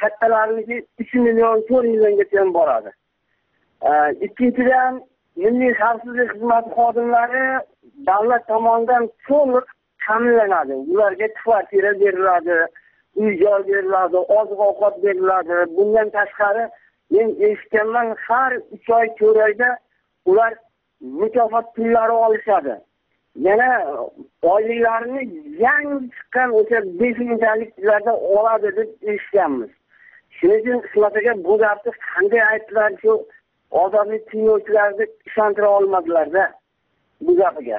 H: kattalarniki 3 million 4 milliongacha ham boradi. Ikkinchidan, Milliy xavfsizlik xizmati xodimlari davlat tomonidan to'liq ta'minlanadi. Ularga kvartira beriladi, uy-joy beriladi, oziq-ovqat beriladi. Bundan tashqari, men eshitganman, har 3 oy 4 oyda ular mukofot pullari olishadi. Yana oyliklarini yangi chiqqan o'sha 5 mingtaliklarda oladi deb eshitganmiz. Shuning uchun Ismat aka bu gapni qanday aytdilar, shu ozodlik tinglovchilarni ishontira olmadilar-da bu gapiga.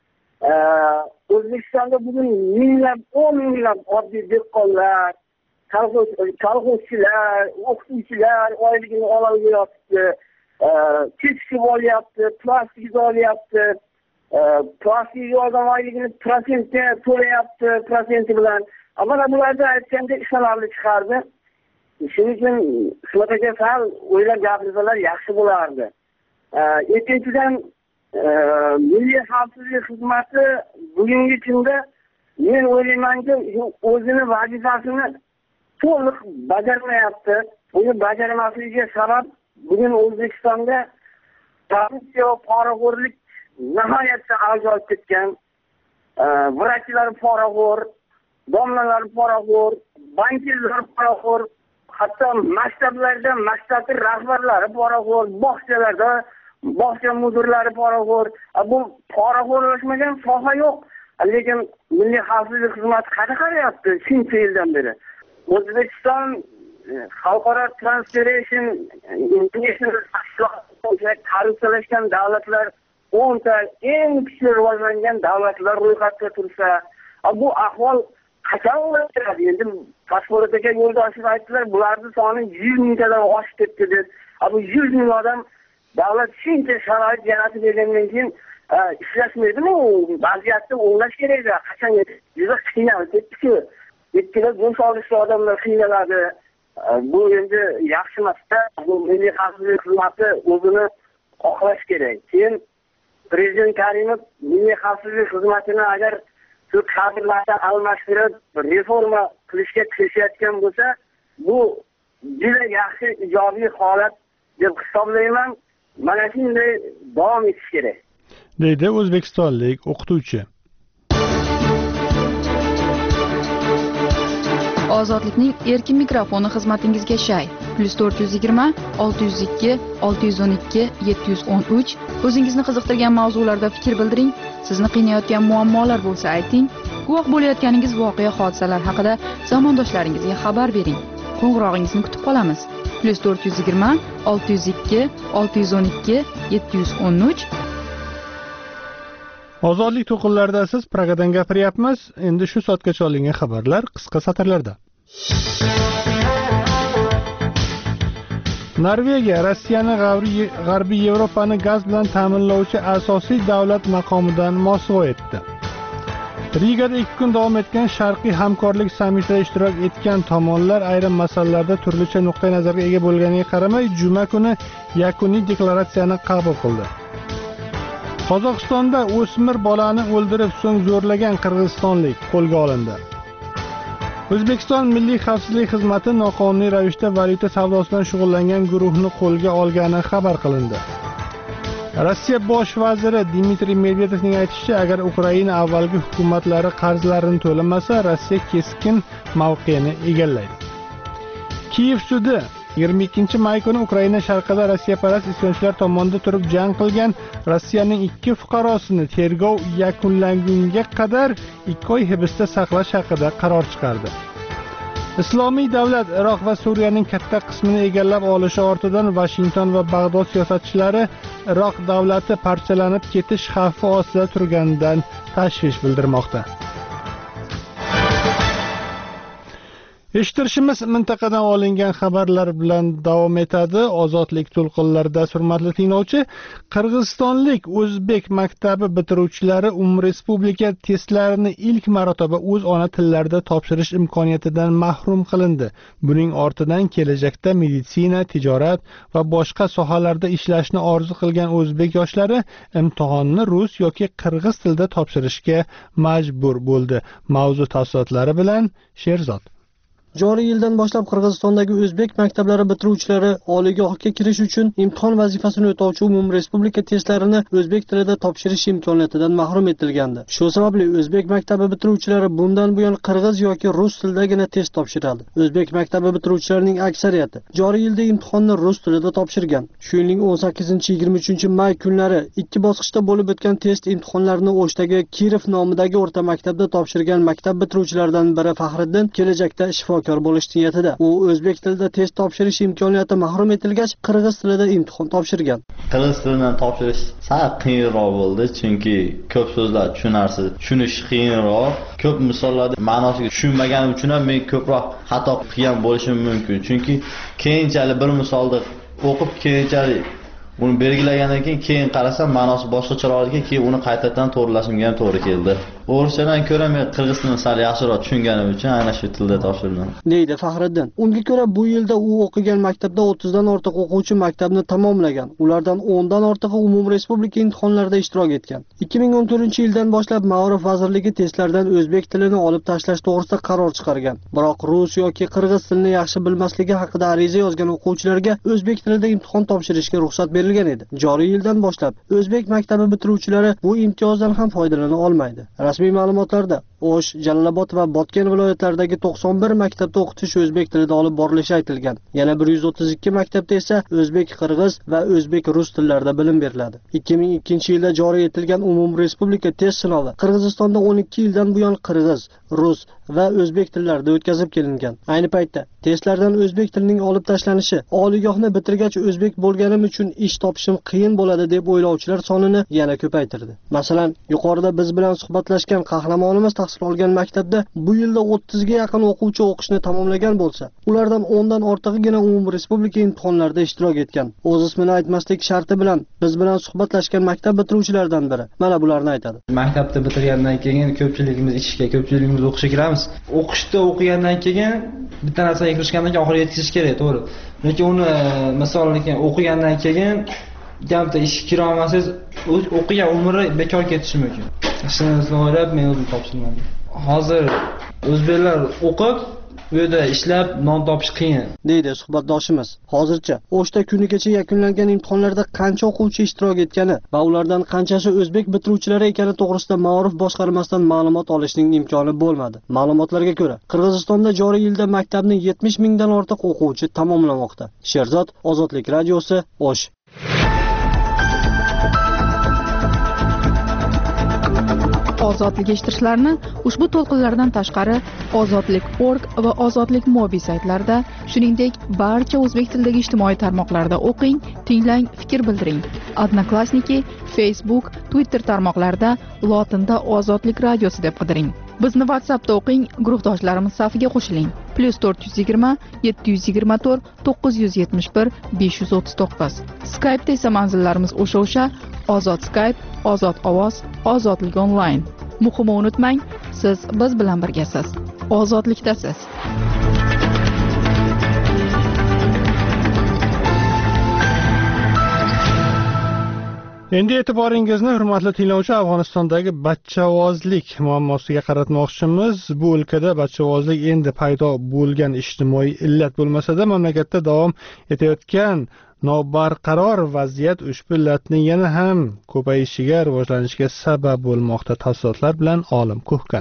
H: O'zbekistonda bugun minglab, 10 minglab oddiy dehqonlar, kolxozchilar, o'qituvchilar oyligini olaverayapti, kechikib olyapti, plastik olyapti, plastik odam oyligini prosentga to'layapti, prosenti bilan. Ammo bularda aytganda ishonarli chiqardi. Shuning uchun shunaqa sal o'ylab gapirsalar yaxshi bo'lardi. Ikkinchidan, Milliy xavfsizlik xizmati bugungi kunda men o'ylaymanki, o'zini vazifasini to'liq bajarmayapti. Buni bajarmasligiga sabab bugun O'zbekistonda korrupsiya va poraxo'rlik nihoyatda avj olib ketgan. Vrachlar poraxo'r, domlalar poraxo'r, bankirlar poraxo'r, hatto maktablarda maktab rahbarlari poraxo'r, bog'chalarda bog'cha mudirlari poraxo'r. Bu poraxo'rlashmagan soha yo'q. Lekin Milliy xavfsizlik xizmati qarayapti shuncha yildan beri. O'zbekiston xalqaro Transparency International korrupsiyalashgan davlatlar 10 ta eng kuchli rivojlangan davlatlar ro'yxatida tursa, bu ahvol qachon o'zgaradi? Endi pasportga yo'ldoshlar aytdilar, bularning soni 100 mingtadan oshib ketdi deb. Bu 100 ming odam davlat shuncha sharoit yaratib bergandan keyin ishlashmaydimi? Vaziyatni o'nglash kerak. Qachon juda qiynalib ketdi-ku. Ikkala go'sht olishga odamlar qiynaladi. Bu endi yaxshi emas-da. Bu Milliy xavfsizlik xizmati o'zini oqlash kerak. Keyin Prezident Karimov Milliy xavfsizlik xizmatini agar shu kadrlarni almashtirib reforma qilishga kirishayotgan bo'lsa, bu juda yaxshi ijobiy holat deb hisoblayman. Mana shunday davom etish kerak,
A: deydi o'zbekistonlik o'qituvchi.
D: Ozodlikning erkin mikrofoni xizmatingizga shay. +420 602 612 713. O'zingizni qiziqtirgan mavzularda fikr bildiring. Sizni qiynayotgan muammolar bo'lsa ayting. Guvoh bo'layotganingiz voqea hodisalar haqida zamondoshlaringizga xabar bering. Qo'ng'irog'ingizni kutib qolamiz. +420 602 612 713.
A: Ozodlik to'qinlarida siz Pragadan gapiryapmiz. Endi shu soatgacha olingan xabarlar qisqa satrlarda. Norvegiya Rossiyani G'arbiy Yevropani gaz bilan ta'minlovchi asosiy davlat maqomidan mosuvo etdi. Rigada 2 kun davom etgan Sharqiy hamkorlik sammitida ishtirok etgan tomonlar ayrim masalalarda turlicha nuqtai nazarga ega bo'lganiga qaramay, juma kuni yakuniy deklaratsiyani qabul qildi. Qozog'istonda o'smir bolani o'ldirib, so'ng zo'rlagan qirg'izistonlik qo'lga olindi. O'zbekiston Milliy xavfsizlik xizmati noqonuniy ravishda valyuta savdosidan shug'ullangan guruhni qo'lga olgani xabar qilindi. Rossiya bosh vaziri Dmitriy Medvedevning aytishicha, agar Ukraina avvalgi hukumatlari qarzlarini to'lamasa, Rossiya keskin mavqeni egallaydi. Kiyev sudi 22 may kuni Ukraina sharqida Rossiyaparast isyonchilar tomonidan turib jang qilgan Rossiyaning 2 fuqarosini tergov yakunlangunga qadar 2 oy hibsda saqlash haqida qaror chiqardi. Islomiy davlat Iroq va Suriyaning katta qismini egallab olishi ortidan Washington va Bag'dod siyosatchilari Iroq davlati parchalanib ketish xavfi ostida turganidan tashvish bildirmoqda. Eshittirishimiz mintaqadan olingan xabarlar bilan davom etadi. Ozodlik to'lqinlarida hurmatli tinglovchi, qirg'izistonlik o'zbek maktabi bitiruvchilari umumrespublika testlarini ilk marotaba o'z ona tillarida topshirish imkoniyatidan mahrum qilindi. Buning ortidan kelajakda meditsina, tijorat va boshqa sohalarda ishlashni orzu qilgan o'zbek yoshlari imtihonni rus yoki qirg'iz tilida topshirishga majbur bo'ldi. Mavzu tafsilotlari bilan Sherzod.
I: Joriy yildan boshlab Qirg'izistondagi o'zbek maktablari bitiruvchilari oliygohga kirish uchun imtihon vazifasini o'tovchi umumrespublika testlarini o'zbek tilida topshirish imkoniyatidan mahrum etilgandi. Shu sababli o'zbek maktabi bitiruvchilari bundan buyon qirg'iz yoki rus tilidagina test topshiradi. O'zbek maktabi bitiruvchilarining aksariyati joriy yilda imtihonni rus tilida topshirgan. Shu yilning 18-23 may kunlari ikki bosqichda bo'lib o'tgan test imtihonlarini O'shdagi Kirov nomidagi o'rta maktabda topshirgan maktab bitiruvchilaridan biri Faxriddin kelajakda shifokor bo'lish niyatida. U o'zbek tilida test topshirish imkoniyati mahrum etilgach, qirg'iz tilida imtihon topshirgan.
J: Qirg'iz tilidan topshirish sal qiyinroq bo'ldi, chunki ko'p so'zlar tushunish qiyinroq. Ko'p misollarda ma'nosiga tushunmaganim uchun ham men ko'proq xato qilgan bo'lishim mumkin. Chunki keyinchalik bir misolni o'qib keyinchalik uni belgilagandan keyin qarasam ma'nosi boshqacharoq ekan, keyin uni qaytadan to'g'rilashimga ham to'g'ri keldi. O'rischadan ko'ra men qirg'iz tilini sal yaxshiroq tushunganim uchun aynan shu tilda topshirdim,
I: deydi Faxriddin. Unga ko'ra bu yilda u o'qigan maktabda 30 dan ortiq o'quvchi maktabni tamomlagan. Ulardan 10 dan ortig'i umumrespublika imtihonlarida ishtirok etgan. 2014-yildan boshlab Ma'rif vazirligi testlardan o'zbek tilini olib tashlash to'g'risida qaror chiqargan. Biroq rus yoki qirg'iz tilini yaxshi bilmasligi haqida ariza yozgan o'quvchilarga o'zbek tilida imtihon topshirishga ruxsat berilgan edi. Joriy yildan boshlab o'zbek maktabi bitiruvchilari bu imtiyozdan ham foydalana olmaydi. Rasmiy ma'lumotlarda O'sh, Jalolobod va Botken viloyatlaridagi 91 maktabda o'qitish o'zbek tilida olib borilishi aytilgan. Yana 132 maktabda esa o'zbek, qirg'iz va o'zbek rus tillarida bilim beriladi. 2002-yilda joriy etilgan umumrespublika test sinovi Qirg'izistonda 12 yildan buyon qirg'iz, rus va o'zbek tillarida o'tkazib kelingan. Ayni paytda testlardan o'zbek tilining olib tashlanishi oliygohni bitirgach o'zbek bo'lganim uchun ish topishim qiyin bo'ladi deb o'ylovchilar sonini yana ko'paytirdi. Masalan, yuqorida biz bilan suhbatlashgan qahramonimiz tahsil olgan maktabda bu yilda 30 ga yaqin o'quvchi o'qishni tamomlagan bo'lsa, ulardan 10 dan ortig'igina umumrespublika imtihonlarida ishtirok etgan. O'z ismini aytmaslik sharti bilan biz bilan suhbatlashgan maktab bitiruvchilaridan biri mana bularni aytadi.
K: Maktabni bitirgandan keyin ko'pchiligimiz ishga, ko'pchiligimiz o'qishga kiramiz. O'qishda o'qigandan keyin bitta narsaga kirishgandan keyin oxiriga yetkazish kerak, to'g'ri. Lekin uni masalan o'qigandan keyin jamda ishga kira olmasangiz, o'qigan umri bekor ketishi mumkin. Shuni o'ylab men o'zim topshirmadim. Hozir o'zbeklar o'qib, bu yerda ishlab non topish qiyin,
I: deydi suhbatdoshimiz. Hozircha O'shda kunigacha yakunlangan imtihonlarda qancha o'quvchi ishtirok etgani va ulardan qanchasi o'zbek bitiruvchilari ekani to'g'risida Ma'rif boshqarmasidan ma'lumot olishning imkoni bo'lmadi. Ma'lumotlarga ko'ra, Qirg'izistonda joriy yilda maktabni 70 mingdan ortiq o'quvchi tamomlamoqda. Sherzod, Ozodlik radiosi, O'sh.
D: Ozodlik eshitishlarini ushbu to'lqinlardan tashqari ozodlik.org va ozodlik mobil saytlarida, shuningdek barcha o'zbek tilidagi ijtimoiy tarmoqlarda o'qing, tinglang, fikr bildiring. Odnoklassniki, Facebook, Twitter tarmoqlarida lotinda Ozodlik radiosi deb qidiring. Bizni WhatsAppda o'qing, guruhdoshlarimiz safiga qo'shiling. +420 724 971 539. Skype'da esa manzillarimiz o'sha Ozod Skype, Ozod ovoz, Ozodlik onlayn. Muhimi unutmang, siz biz bilan birgasiz. Ozodlikdasiz.
A: Endi e'tiboringizni hurmatli tinglovchi Afg'onistondagi bachchavozlik muammosiga qaratmoqchimiz. Bu o'lkada bachchavozlik endi paydo bo'lgan ijtimoiy illat bo'lmasa-da, mamlakatda davom etayotgan nobarqaror vaziyat ushbu illatning yana ham ko'payishiga, rivojlanishiga sabab bo'lmoqda. Tafsilotlar bilan Olim Kuhkan.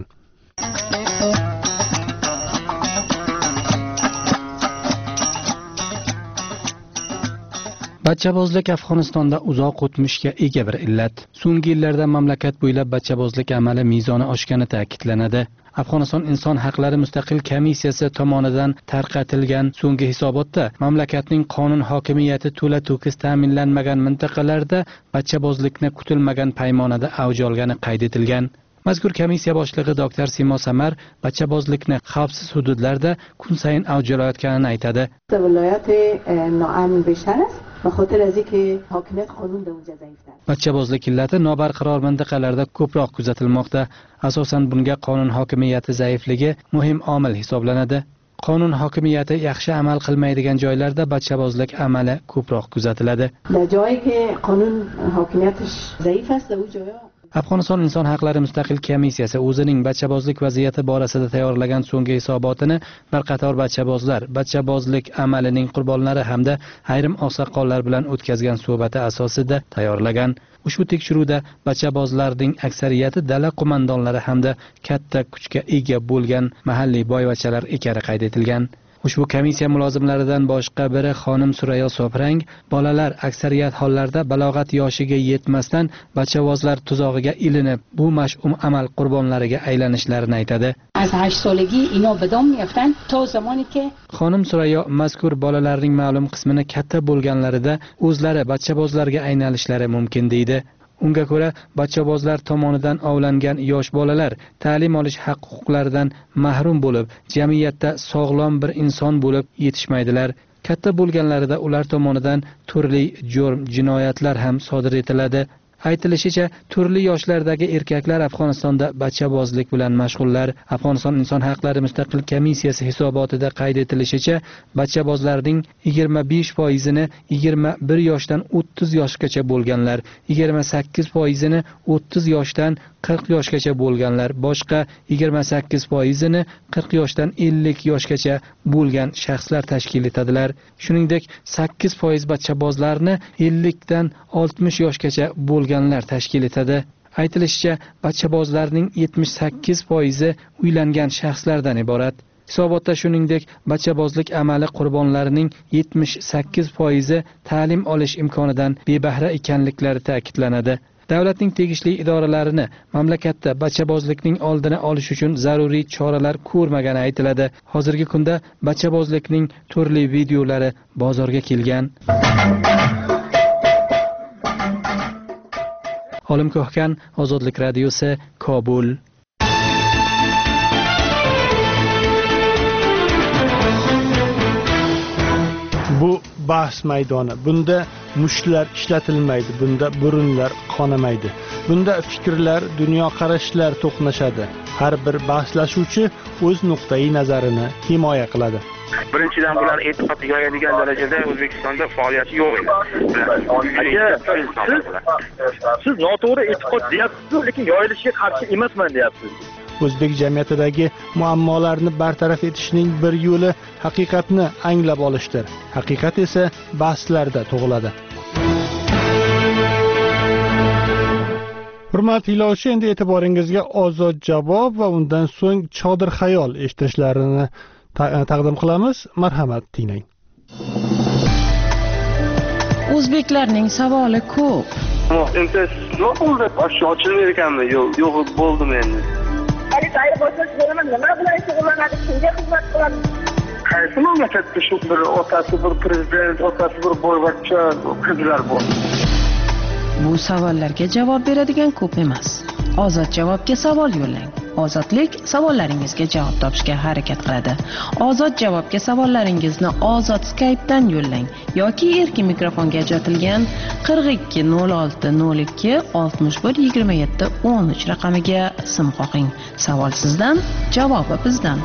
E: Bachchabozlik Afg'onistonda uzoq o'tmishga ega bir illat. So'nggi yillarda mamlakat bo'ylab bachchabozlik amali mezoni oshgani ta'kidlanadi. Afg'oniston inson haqlari mustaqil komissiyasi tomonidan tarqatilgan so'nggi hisobotda mamlakatning qonun hokimiyati to'la-to'kis ta'minlanmagan mintaqalarda bachchabozlikni kutilmagan paymonada avj olgani qayd etilgan. Mazkur komissiya boshlig'i Dr. Simo Samar bachchabozlikni xavfsiz hududlarda kun sayin avj olayotganini aytadi. Bachchabozlik illati nobarqaror mintaqalarda ko'proq kuzatilmoqda. Asosan bunga qonun hokimiyati zaifligi muhim omil hisoblanadi. Qonun hokimiyati yaxshi amal qilmaydigan joylarda bachchabozlik amali ko'proq kuzatiladi.
L: Joyga qonun hokimiyati zaif است, u joyga
E: Afg'oniston inson haqlari mustaqil komissiyasi o'zining bachabozlik vaziyati borasida tayyorlagan so'nggi hisobotini bir qator bachabozlik amalining qurbonlari hamda ayrim oqsoqollar bilan o'tkazgan suhbati asosida tayyorlagan. Ushbu tekshiruvda bachabozlarning aksariyati dala qo'mondonlari hamda katta kuchga ega bo'lgan mahalliy boyvachchalar ekani qayd etilgan. Ushbu komissiya mulozimlaridan boshqa biri xonim Surayo Soprang bolalar aksariyat hollarda balog'at yoshiga yetmasdan bachavozlar tuzog'iga ilinib, bu mash'um amal qurbonlariga aylanishlarini aytadi. Xonim Surayo mazkur bolalarning ma'lum qismini katta bo'lganlarida o'zlari bachabozlarga aylanilishlari mumkin deydi. Unga ko'ra, bachabozlar tomonidan ovlangan yosh bolalar ta'lim olish haq-huquqlaridan mahrum bo'lib, jamiyatda sog'lom bir inson bo'lib yetishmaydilar. Katta bo'lganlarida ular tomonidan turli jurm, jinoyatlar ham sodir etiladi. Aytilishicha, turli yoshlardagi erkaklar Afg'onistonda bachabozlik bilan mashg'ullar. Afg'oniston inson haqlari mustaqil komissiyasi hisobotida qayd etilishicha, bachabozlarning 25%ni 21 yoshdan 30 yoshgacha bo'lganlar, 28%ni 30 yoshdan 40 yoshgacha bo'lganlar, boshqa 28%ni 40 yoshdan 50 yoshgacha bo'lgan shaxslar tashkil etadilar. Shuningdek, 8% bachabozlarni 50 dan 60 yoshgacha bo'lganlar tashkil etadi. Aytilishicha, bachabozlarning 78% uylangan shaxslardan iborat. Hisobotda shuningdek, bachabozlik amali qurbonlarining 78% ta'lim olish imkonidan bebahra ekanliklari ta'kidlanadi. Davlatning tegishli idoralarini mamlakatda bachabozlikning oldini olish uchun zaruriy choralar ko'rmagani aytiladi. Hozirgi kunda bachabozlikning turli videolari bozorga kelgan. Olim Ko'hkan, Ozodlik radiosi, Kobul.
A: Bu bahs maydoni. Bunda mushlar ishlatilmaydi, bunda burunlar qonamaydi. Bunda fikrlar, dunyoqarashlar to'qnashadi. Har bir bahslashuvchi o'z nuqtai nazarini himoya qiladi.
F: Birinchidan bular e'tiqodga yoyadigan darajada O'zbekistonda faoliyati yo'q edi.
L: Siz noto'g'ri e'tiqod deyapsiz, lekin yoyilishiga qarshi emasman deyapsiz.
A: O'zbek jamiyatidagi muammolarni bartaraf etishning bir yo'li haqiqatni anglab olishdir. Haqiqat esa bahslarda tug'iladi. Hurmatli tinglovchi, endi e'tiboringizga ozod javob va undan so'ng chodir xayol eshitishlarini taqdim qilamiz. Marhamat, tinglang.
M: O'zbeklarning savoli ko'p.
L: Endi nima bo'ldi? Ochilmaydi ekanmi? Yo'q, bo'ldim endi.
H: Qaysi boshlash bo'laman, nima bilan shug'ullanadi, kimga xizmat qiladi?
L: Qaysi mamlakatda shu bir otasi bir prezident, otasi bir boyvachcha qizlar bor?
M: Bu savollarga javob beradigan ko'p emas. Ozod javobga savol yo'llang. Ozodlik savollaringizga javob topishga harakat qiladi. Ozod javobga savollaringizni Ozod Skype'dan yo'llang yoki erkin mikrofonga ajratilgan 42 06 02 61 27 13 raqamiga sim qo'ying. Savol sizdan, javobi bizdan.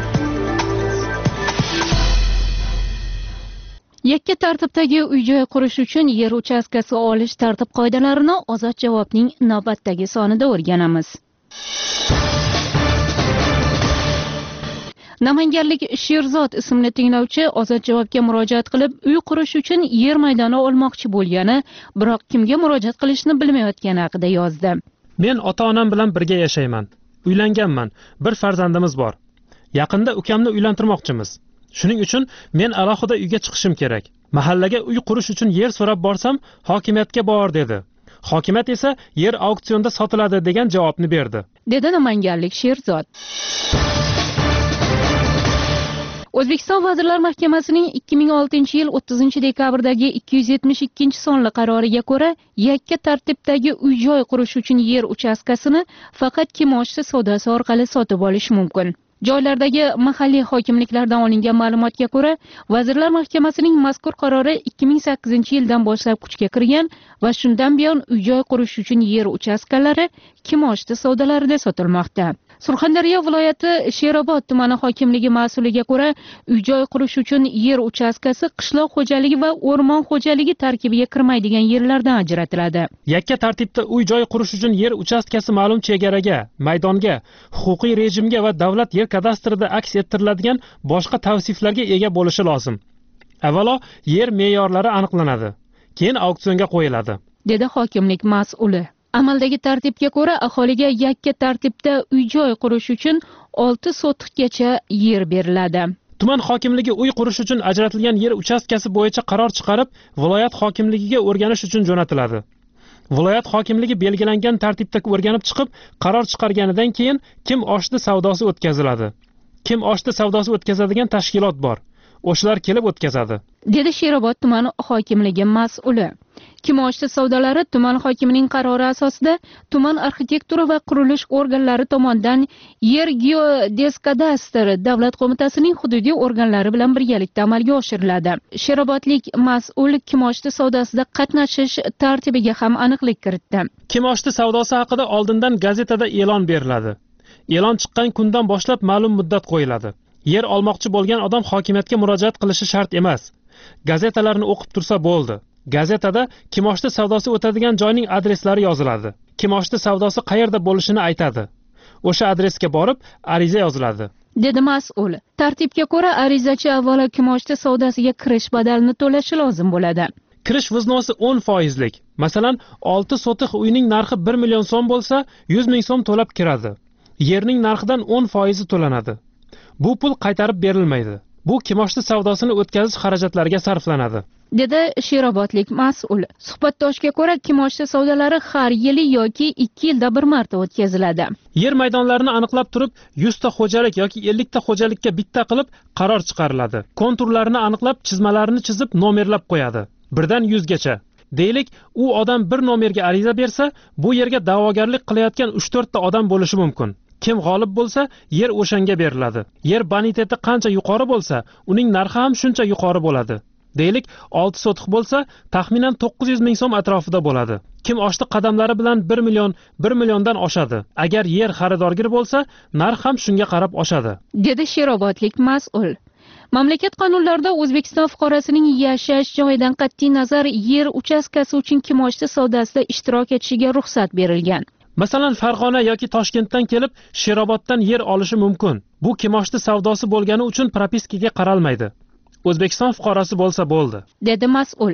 N: Yakka tartibdagi uy-joy qurish uchun yer uchastkasi olish tartib-qoidalarini Ozod javobning navbatdagi sonida o'rganamiz. Namanganlik Sherzod ismli tinglovchi Ozod javobga murojaat qilib, uy qurish uchun yer maydoni olmoqchi bo'lgani, biroq kimga murojaat qilishni bilmayotgani haqida yozdi.
O: Men ota-onam bilan birga yashayman. Uylanganman. Bir farzandimiz bor. Yaqinda ukamni uylantirmoqchimiz. Shuning uchun men alohida uyga chiqishim kerak. Mahallaga uy qurish uchun yer so'rab borsam, hokimiyatga bor dedi. Hokimiyat esa yer auksionda sotiladi degan javobni berdi.
N: Dedi namanganlik Sherzod. O'zbekiston Vazirlar Mahkamasining 2006-yil 30-dekabrdagi 272-sonli qaroriga ko'ra, yakka tartibdagi uy-joy qurish uchun yer uchastkasini faqat kimoshdi savdosi orqali sotib olish mumkin. Joylardagi mahalliy hokimliklardan olingan ma'lumotga ko'ra, Vazirlar Mahkamasining mazkur qarori 2008-yildan boshlab kuchga kirgan va shundan buyon uy-joy qurish uchun yer uchastkalari kimoshdi savdolarida sotilmoqda. Surxondaryo viloyati Sherobod tumani hokimligi mas'uliga ko'ra, uy-joy qurish uchun yer uchastkasi qishloq xo'jaligi va o'rmon xo'jaligi tarkibiga kirmaydigan yerlardan ajratiladi.
O: Yakka tartibda uy-joy qurish uchun yer uchastkasi ma'lum chegaraga, maydonga, huquqiy rejimga va davlat yer kadastrida aks ettiriladigan boshqa tavsiflarga ega bo'lishi lozim. Avvalo, yer me'yorlari aniqlanadi, keyin auksionga qo'yiladi,
N: dedi hokimlik mas'uli. Amaldagi tartibga ko'ra, aholiga yakka tartibda uy-joy qurish uchun 6 sotixgacha yer beriladi.
O: Tuman hokimligi uy qurish uchun ajratilgan yer uchastkasi bo'yicha qaror chiqarib, viloyat hokimligiga o'rganish uchun jo'natiladi. Viloyat hokimligi belgilangan tartibda o'rganib chiqib, qaror chiqarganidan keyin kim oshdi savdosi o'tkaziladi. Kim oshdi savdosi o'tkazadigan tashkilot bor. O'shalar kelib o'tkazadi,
N: dedi Sherobod tumani hokimligi mas'uli. Kim oshdi savdolari tuman hokimining qarori asosida tuman arxitektura va qurilish organlari tomonidan yer geodeskadastr davlat qo'mitasining hududiy organlari bilan birgalikda amalga oshiriladi. Sherobodlik mas'ul kim oshdi savdosida qatnashish tartibiga ham aniqlik kiritdi.
O: Kim oshdi savdosi haqida oldindan gazetada e'lon beriladi. E'lon chiqqan kundan boshlab ma'lum muddat qo'yiladi. Yer olmoqchi bo'lgan odam hokimiyatga murojaat qilishi shart emas. Gazetalarni o'qib tursa bo'ldi. Gazetada kimoshdi savdosi o'tadigan joyning adreslari yoziladi. Kimoshdi savdosi qayerda bo'lishini aytadi. O'sha adresga borib, ariza yoziladi,
N: dedi mas'ul. Tartibga ko'ra, arizachi avvalo kimoshdi savdosiga kirish badalini to'lashi lozim bo'ladi.
O: Kirish vaznosi 10%lik. Masalan, 6 sotix uyning narxi 1 million so'm bo'lsa, 100 ming so'm to'lab kiradi. Yerning narxidan 10% to'lanadi. Bu pul qaytarib berilmaydi. Bu kimoshdi savdosini o'tkazish xarajatlariga sarflanadi,
N: dedi Sherobodlik mas'ul. Suhbatdoshga ko'ra, kimoshdi savdolari har yili yoki 2 yilda bir marta o'tkaziladi.
O: Yer maydonlarini aniqlab turib, 100 ta xo'jalik yoki 50 ta xo'jalikka bitta qilib qaror chiqariladi. Konturlarini aniqlab, chizmalarini chizib, nomerlab qo'yadi. 1 dan 100 gacha. Deylik, u odam bir nomerga ariza bersa, bu yerga da'vogarlik qilayotgan 3-4 ta odam bo'lishi mumkin. Kim g'olib bo'lsa, yer o'shanga beriladi. Yer boniteti qancha yuqori bo'lsa, uning narxi ham shuncha yuqori bo'ladi. Deylik, 6 sotix bo'lsa, taxminan 900 ming so'm atrofida bo'ladi. Kim oshdi qadamlari bilan 1 milliondan oshadi. Agar yer xaridorgir bo'lsa, narx ham shunga qarab oshadi,
N: dedi Sherobodlik mas'ul. Mamlakat qonunlarida O'zbekiston fuqarosining yashash joyidan qat'iy nazar yer uchastkasi uchun kimoshdi savdosida ishtirok etishiga ruxsat berilgan.
O: Masalan, Farg'ona yoki Toshkentdan kelib, Sheroboddan yer olishi mumkin. Bu kimoshdi savdosi bo'lgani uchun propiskaga qaralmaydi. O'zbekiston fuqarosi bo'lsa bo'ldi,
N: dedi mas'ul.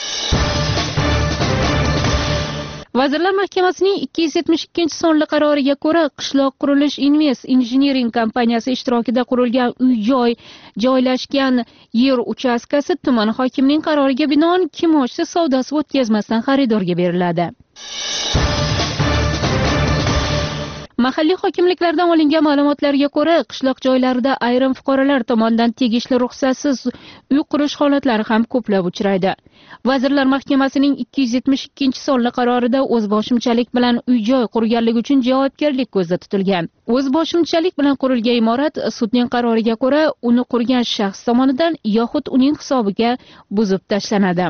N: Vazirlar Mahkamasining 272-sonli qaroriga ko'ra, Qishloq qurilish Invest Engineering kompaniyasi ishtirokida qurilgan uy-joy joylashgan yer uchastkasi tuman hokimining qaroriga binoan kimoshdi savdosi o'tkazmasdan xaridorga beriladi. Mahalliy hokimliklardan olingan ma'lumotlarga ko'ra, qishloq joylarida ayrim fuqarolar tomonidan tegishli ruxsatsiz uy qurish holatlari ham ko'plab uchraydi. Vazirlar Mahkamasining 272-sonli qarorida o'zboshimchalik bilan uy-joy qurganligi uchun javobgarlik ko'zda tutilgan. O'zboshimchalik bilan qurilgan imorat sudning qaroriga ko'ra, uni qurgan shaxs tomonidan yoxud uning hisobiga buzib tashlanadi.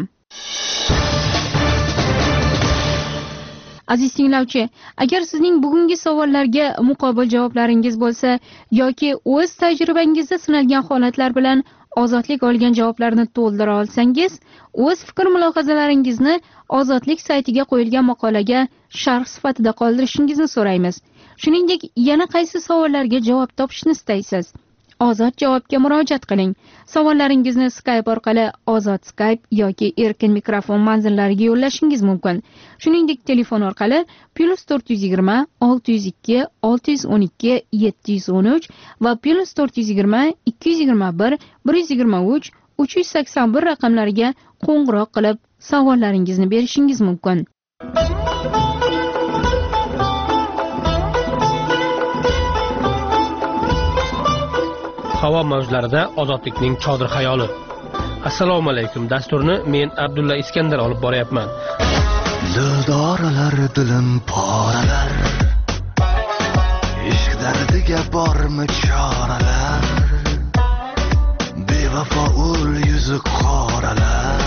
N: Aziz tinglovchi, agar sizning bugungi savollarga muqobil javoblaringiz bo'lsa yoki o'z tajribangizda sinalgan holatlar bilan ozodlik olgan javoblarni to'ldira olsangiz, o'z fikr-mulohazalaringizni ozodlik saytiga qo'yilgan maqolaga sharh sifatida qoldirishingizni so'raymiz. Shuningdek, yana qaysi savollarga javob topishni istaysiz? Ozod javobga murojaat qiling. Savollaringizni Skype orqali Ozod Skype yoki erkin mikrofon manzillariga yo'llashingiz mumkin. Shuningdek, telefon orqali +420 602 612 713 va +420 221 123 381 raqamlariga qo'ng'iroq qilib savollaringizni berishingiz mumkin.
P: Havo mavjlarida ozodlikning chodir xayoli. Assalomu alaykum. Dasturni men Abdulla Iskandar olib boryapman.
Q: Dildoralar dilim poralar. Ishqda dardiga bormi choralar, bevafo ul yuzi qoralar,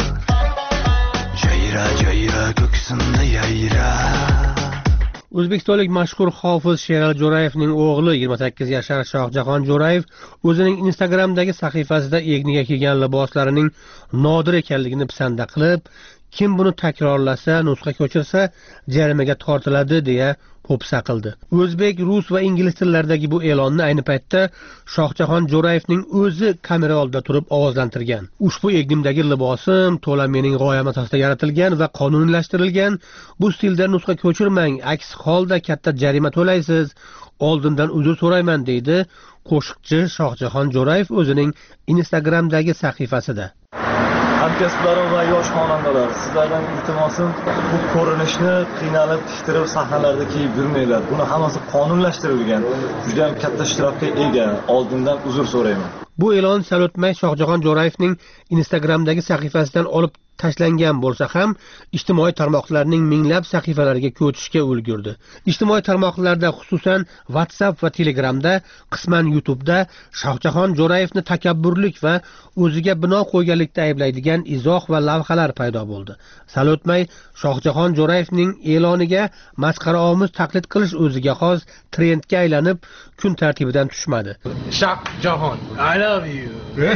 Q: jayra jayra ko'ksimda yayra.
P: O'zbekistonlik mashhur hofiz Sherali Jo'rayevning o'g'li 28 yashar Shohjahon Jo'rayev o'zining Instagramdagi sahifasida egniga kiygan liboslarining nodir ekanligini pisanda qilib, kim buni takrorlasa, nusxa ko'chirsa jarimaga tortiladi deya po'pisa qildi. O'zbek, rus va ingliz tillardagi bu e'lonni ayni paytda Shohjahon Jo'rayevning o'zi kamera oldida turib ovozlantirgan. Ushbu egnimdagi libosim to'la mening g'oyam asosida yaratilgan va qonuniylashtirilgan. Bu stilda nusxa ko'chirmang, aks holda katta jarima to'laysiz. Oldindan uzr so'rayman deydi qo'shiqchi Shohjahon Jo'rayev o'zining Instagramdagi sahifasida.
R: Hamkasblarim va yosh xonandalar, sizlardan iltimosim, bu ko'rinishni qiynalib, tiktirib sahnalarda kiyib yurmanglar. Buni hammasi qonunlashtirilgan. Juda ham katta ishtirokka ega. Oldindan uzr so'rayman.
P: Bu e'lon sal o'tmay Shohjahon Jo'rayevning Instagramdagi sahifasidan olib tashlangan bo'lsa ham, ijtimoiy tarmoqlarning minglab sahifalariga ko'chishga ulgurdi. Ijtimoiy tarmoqlarda, xususan WhatsApp va Telegramda, qisman YouTube'da Shohjahon Jo'rayevni takabburlik va o'ziga bino qo'yganlikda ayblaydigan izoh va lavhalar paydo bo'ldi. Sal o'tmay Shohjahon Jo'rayevning e'loniga masxaraomuz taqlid qilish o'ziga xos trendga aylanib, kun tartibidan tushmadi.
R: Shohjahon, I love you.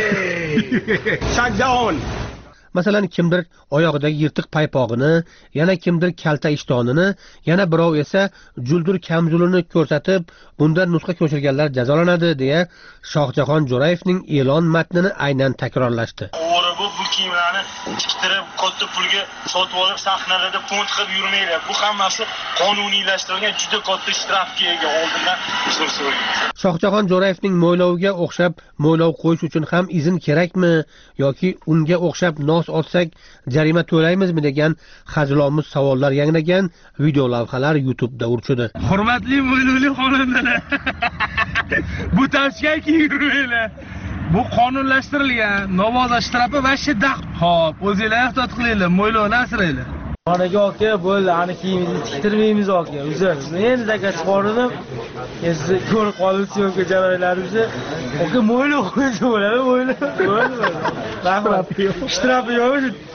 R: Hey! Shohjahon.
P: Masalan, kimdir oyog'idagi yirtiq paypog'ini, yana kimdir kalta ishtonini, yana birov esa juldur kamzulini ko'rsatib, bundan nusxa ko'chirganlar jazolanadi deya Shohjahon Jo'rayevning e'lon matnini aynan takrorlashdi.
R: O'g'ri bu kiyimlarni tiktirib, katta pulga sotib olib, sahnalarda pont qilib yurmanglar. Bu hammasi qonuniylashtirilgan, juda katta shtrafga ega. Oldindan uzr so'rayman.
P: Shohjahon Jo'rayevning mo'yloviga o'xshab mo'ylov qo'yish uchun ham izn kerakmi yoki unga o'xshab nos olsak jarima to'laymizmi degan hazilomuz savollar yangragan video lavhalar YouTube'da urchidi.
R: Hurmatli mo'ylovli xonandalar. Bu tashkil yurmanglar. Bu qonunlashtirilgan, namoza shtrafi va shiddat. Xo'p, o'zingizlar ehtiyot qilinglar, mo'ylovni asranglar. Xonaga aka, bo'ldi, ani kiyimizni tiktirmaymiz aka. Uzr. Men zakat chiqardim. Siz ko'rib qolibsiz yo'q jarayonlarimizni. Aka, mo'ylov qo'ysa bo'ladi, mo'ylov. Rahmat. Shtrafi yo'q.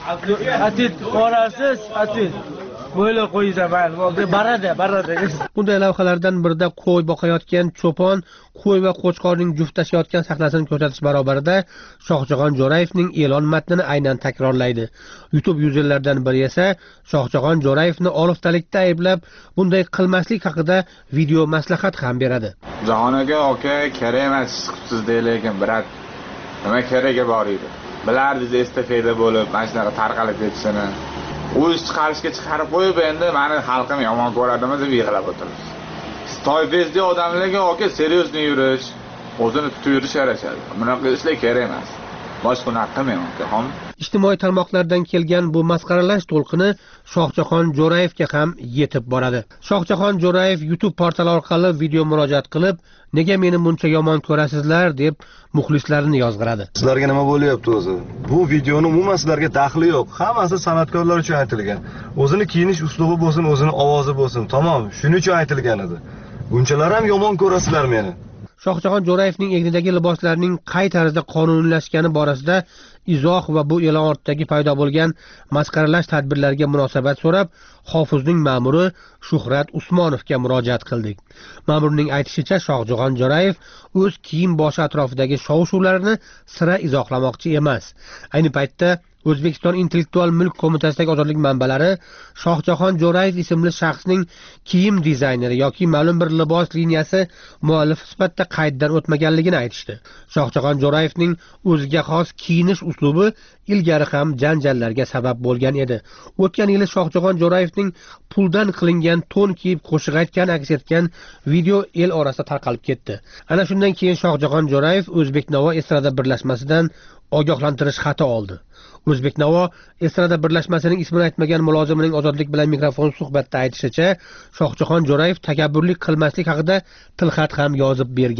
R: Atit qorasiz, atit. Mo'ylov qo'ysa bo'ldi, barada.
P: Bunday lavhalardan birida qo'y boqayotgan cho'pon qo'y va qo'chqorning juftlashayotgan sahnasini ko'rsatish barobarida Shohjahon Jo'rayevning e'lon matnini aynan takrorlaydi. YouTube yuzerlaridan biri esa Shohjahon Jo'rayevni oliftalikda ayblab, bunday qilmaslik haqida video maslahat ham beradi.
S: Jahon aka, kerak emas chiqibsiz lekin brat. Nima keragi bor edi? Bilardingiz estafeta bo'lib, mana shunaqa tarqalib ketishini. O'z chiqarishga chiqarib qo'yib, endi meni xalqim yomon ko'radimi deb yig'lab o'tiribsiz. Toyfezli odamlarga aka seriyosni yurish, o'zini tutib yurish yarashadi. Bunaqa ishlar kerak emas. Boshqa narsa qilmayman akaxon.
P: Ijtimoiy tarmoqlardan kelgan bu masxaralash to'lqini Shohjahon Jo'rayevga ham yetib boradi. Shohjahon Jo'rayev YouTube portali orqali video murojaat qilib, nega meni buncha yomon ko'rasizlar deb muxlislarini yozg'iradi.
T: Sizlarga nima bo'lyapti o'zi? Bu videoni umuman sizlarga daxli yo'q. Hammasi san'atkorlar uchun aytilgan. O'zini kiyinish uslubi bo'lsin, o'zini ovozi bo'lsin. Tamom, shuning uchun aytilgan edi. Bunchalar ham yomon ko'rasizlar meni.
P: Shohjahon Jo'rayevning egnidagi liboslarning qay tarzda qonuniylashgani borasida izoh va bu e'lon ortidagi paydo bo'lgan masxaralash tadbirlariga munosabat so'rab, hofizning ma'muri Shuhrat Usmonovga murojaat qildik. Ma'murning aytishicha, Shohjahon Jo'rayev o'z kiyim boshi atrofidagi shov-shuvlarini sira izohlamoqchi emas. Ayni paytda O'zbekiston Intellektual mulk qo'mitasidagi ozodlik manbalari Shohjahon Jo'rayev ismli shaxsning kiyim dizayneri yoki ma'lum bir libos liniyasi muallifi sifatida qayddan o'tmaganligini aytishdi. Shohjahon Jo'rayevning o'ziga xos kiyinish uslubi ilgari ham janjallarga sabab bo'lgan edi. O'tgan yili Shohjahon Jo'rayevning puldan qilingan to'n kiyib qo'shiq aytgan aks etgan video el orasida tarqalib ketdi. Ana shundan keyin Shohjahon Jo'rayev O'zbeknavo estrada birlashmasidan ogohlantirish xati oldi. O'zbeknavo estrada birlashmasining ismini aytmagan mulozimining ozodlik bilan mikrofon suhbatda aytishicha, Shohjahon Jo'rayev takabburlik qilmaslik haqida tilxat ham yozib bergan.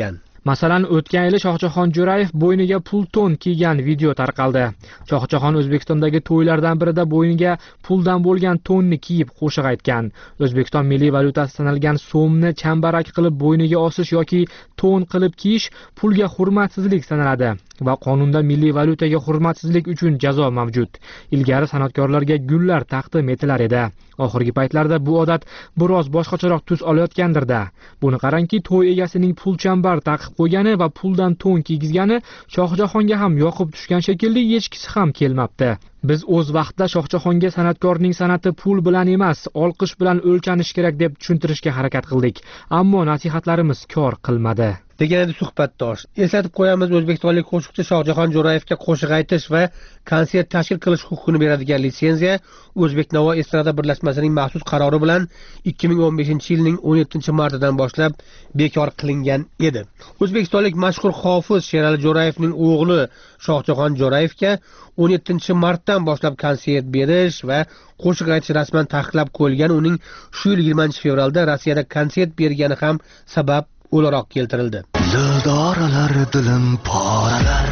O: Masalan, o'tgan yili Shohjahon Jo'rayev bo'yniga pul to'n kiygan video tarqaldi. Shohjahon O'zbekistondagi to'ylardan birida bo'yniga puldan bo'lgan to'nni kiyib qo'shiq aytgan. O'zbekiston milliy valyutasi sanalgan so'mni chambarak qilib bo'yniga osish yoki to'n qilib kiyish pulga hurmatsizlik sanaladi va qonunda milliy valyutaga hurmatsizlik uchun jazo mavjud. Ilgari san'atkorlarga gullar taqdim etilar edi. Oxirgi paytlarda bu odat biroz boshqacharoq tus olayotgandir-da. Buni qarangki, to'y egasining pulchambar taqib qo'ygani va puldan to'n kiygizgani Shohjahonga ham yoqib tushgan shekilli hechkisi ham kelmabdi. Biz o'z vaqtida Shohjahonga san'atkorning san'ati pul bilan emas, olqish bilan o'lchanish kerak deb tushuntirishga harakat qildik, ammo nasihatlarimiz kor qilmadi.
P: degan edi suhbatdosh. Eslatib qo'yamiz, o'zbekistonlik qo'shiqchi Shohjahon Jo'rayevga qo'shiq aytish va konsert tashkil qilish huquqini beradigan litsenziya O'zbeknavo estrada birlashmasining maxsus qarori bilan 2015-yilning 17-martidan boshlab bekor qilingan edi. O'zbekistonlik mashhur hofiz Sherali Jo'rayevning o'g'li Shohjahon Jo'rayevga 17-martdan boshlab konsert berish va qo'shiq aytish rasman taqiqlab qo'yilgan. Uning shu yil 20-fevralda Rossiyada konsert bergani ham sabab o'laroq keltirildi.
Q: Dildoralar dilim poralar,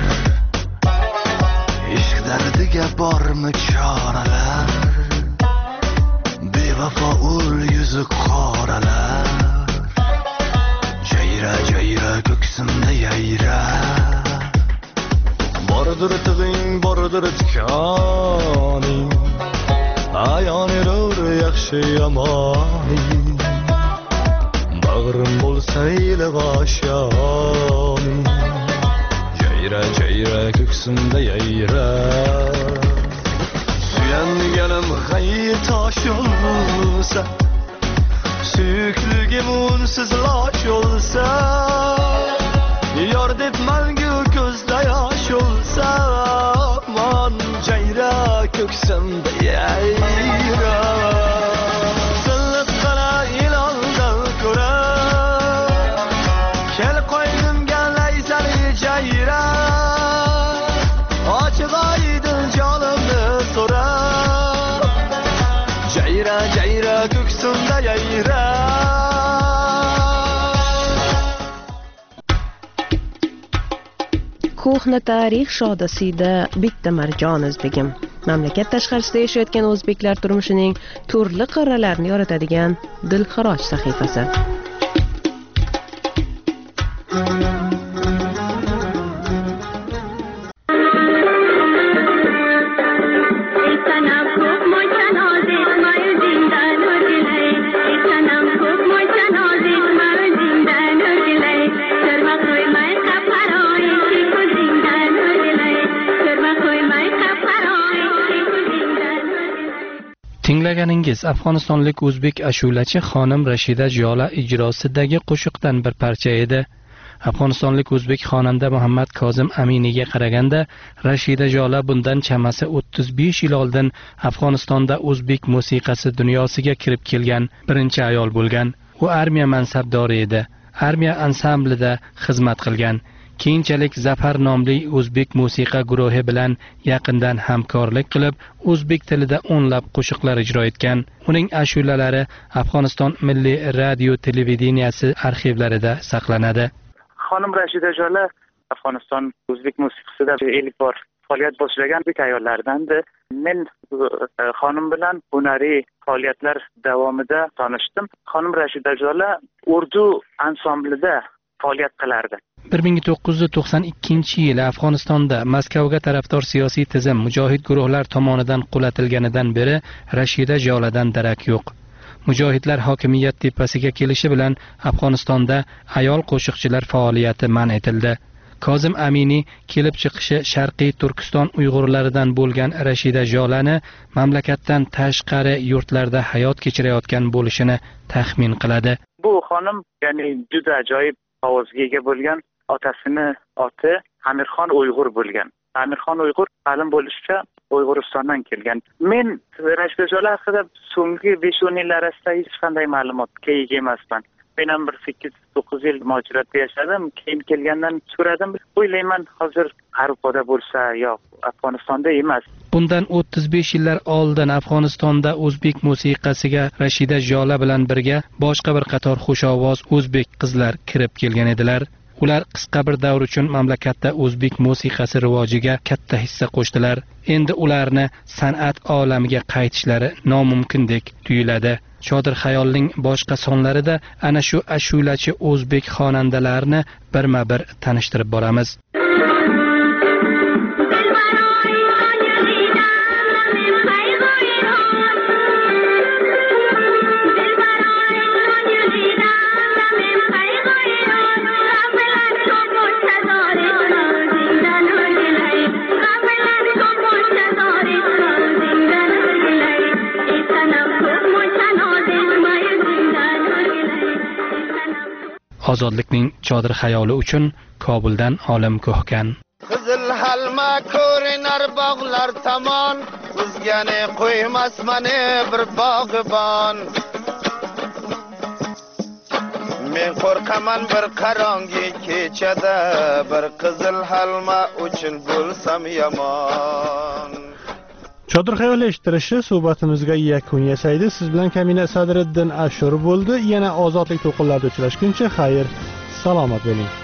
Q: ishq dardiga bormi choralar, bevafo ul yuzi qoralar, jayra jayra ko'ksimda yayra, bordir tig'ing bordir tikoning, ayonir yaxshi yomoning, bag'rim bo'lsa iliq oshoning, jayra jayra ko'ksimda yayra, suyanganim g'ayr tosh bo'lsa, suyukligim unsiz losh bo'lsa, yor deb mangu ko'zda yosh bo'lsa, aman jayra ko'ksimda yayra.
M: Ko'hna tarix shodasida bitta marjon o'zbegim. Mamlakat tashqarisida yashayotgan o'zbeklar turmushining turli qirralarini yoritadigan dilxiroj sahifasi.
U: Tinglaganingiz Afg'onistonlik o'zbek ashulachi xonim Rashida Jola ijrosidagi qo'shiqdan bir parcha edi. Afg'onistonlik o'zbek xonanda Muhammad Kozim Aminiga qaraganda, Rashida Jola bundan chamasi 35 yil oldin Afg'onistonda o'zbek musiqasi dunyosiga kirib kelgan birinchi ayol bo'lgan. U armiya mansabdori edi. Armiya ansamblida xizmat qilgan. Keyinchalik Zafar nomli o'zbek musiqa guruhi bilan yaqindan hamkorlik qilib, o'zbek tilida o'nlab qo'shiqlar ijro etgan. Uning ashulalari Afg'oniston milliy radio televideniyasi arxivlarida saqlanadi.
V: Xonim Rashida Jola Afg'oniston o'zbek musiqasida ilk bor faoliyat boshlagan bir ayollardandir. Men xonim bilan hunariy faoliyatlar davomida tanishdim. Xonim Rashida Jola Urdu ansamblida faoliyat qilardi.
U: 1992-yili Afg'onistonda Moskvaga tarafdor siyosiy tizim mujohid guruhlar tomonidan qulatilganidan beri Rashida Joladan darak yo'q. Mujohidlar hokimiyat tepasiga kelishi bilan Afg'onistonda ayol qo'shiqchilar faoliyati man etildi. Kozim Amini kelib chiqishi Sharqiy Turkiston Uyg'urlaridan bo'lgan Rashida Jolani mamlakatdan tashqari yurtlarda hayot kechirayotgan bo'lishini taxmin qiladi.
V: Bu xonim ya'ni juda ajoyib ovozga ega bo'lgan. Otasini oti Amirxon Uyg'ur bo'lgan. Amirxon Uyg'ur ma'lum bo'lishicha Uyg'uristondan kelgan. Men Rashida Jola haqida so'nggi 5-10 yillar orasida hech qanday ma'lumotga ega emasman. Men ham bir 8-9 yil mojarada yashadim. Keyin kelgandan so'radim. O'ylayman, hozir G'arbda bo'lsa yo Afg'onistonda emas.
U: Bundan 35 yillar oldin Afg'onistonda o'zbek musiqasiga Rashida Jola bilan birga boshqa bir qator xushovoz o'zbek qizlar kirib kelgan edilar. Ular qisqa bir davr uchun mamlakatda o'zbek musiqasi rivojiga katta hissa qo'shdilar. Endi ularni san'at olamiga qaytishlari nomumkindek tuyuladi. Chodir xayolning boshqa sonlarida ana shu ashulachi o'zbek xonandalarni birma-bir tanishtirib boramiz. Ozodlikning chodir xayoli uchun Kobuldan Olim Ko'hkan.
Q: Qizil halma ko'rinar bog'lar tomon, o'zgani qo'ymas mani bir bog'ibon. Men qo'rqaman bir qarongi kechada, bir qizil halma uchun bo'lsam yomon.
A: Chodir xayol eshittirishi suhbatimizga yakun yasaydi. Siz bilan Kamina Sadriddin Ashur bo'ldi. Yana ozodlik to'lqinlarida uchrashguncha xayr, salomat bo'ling.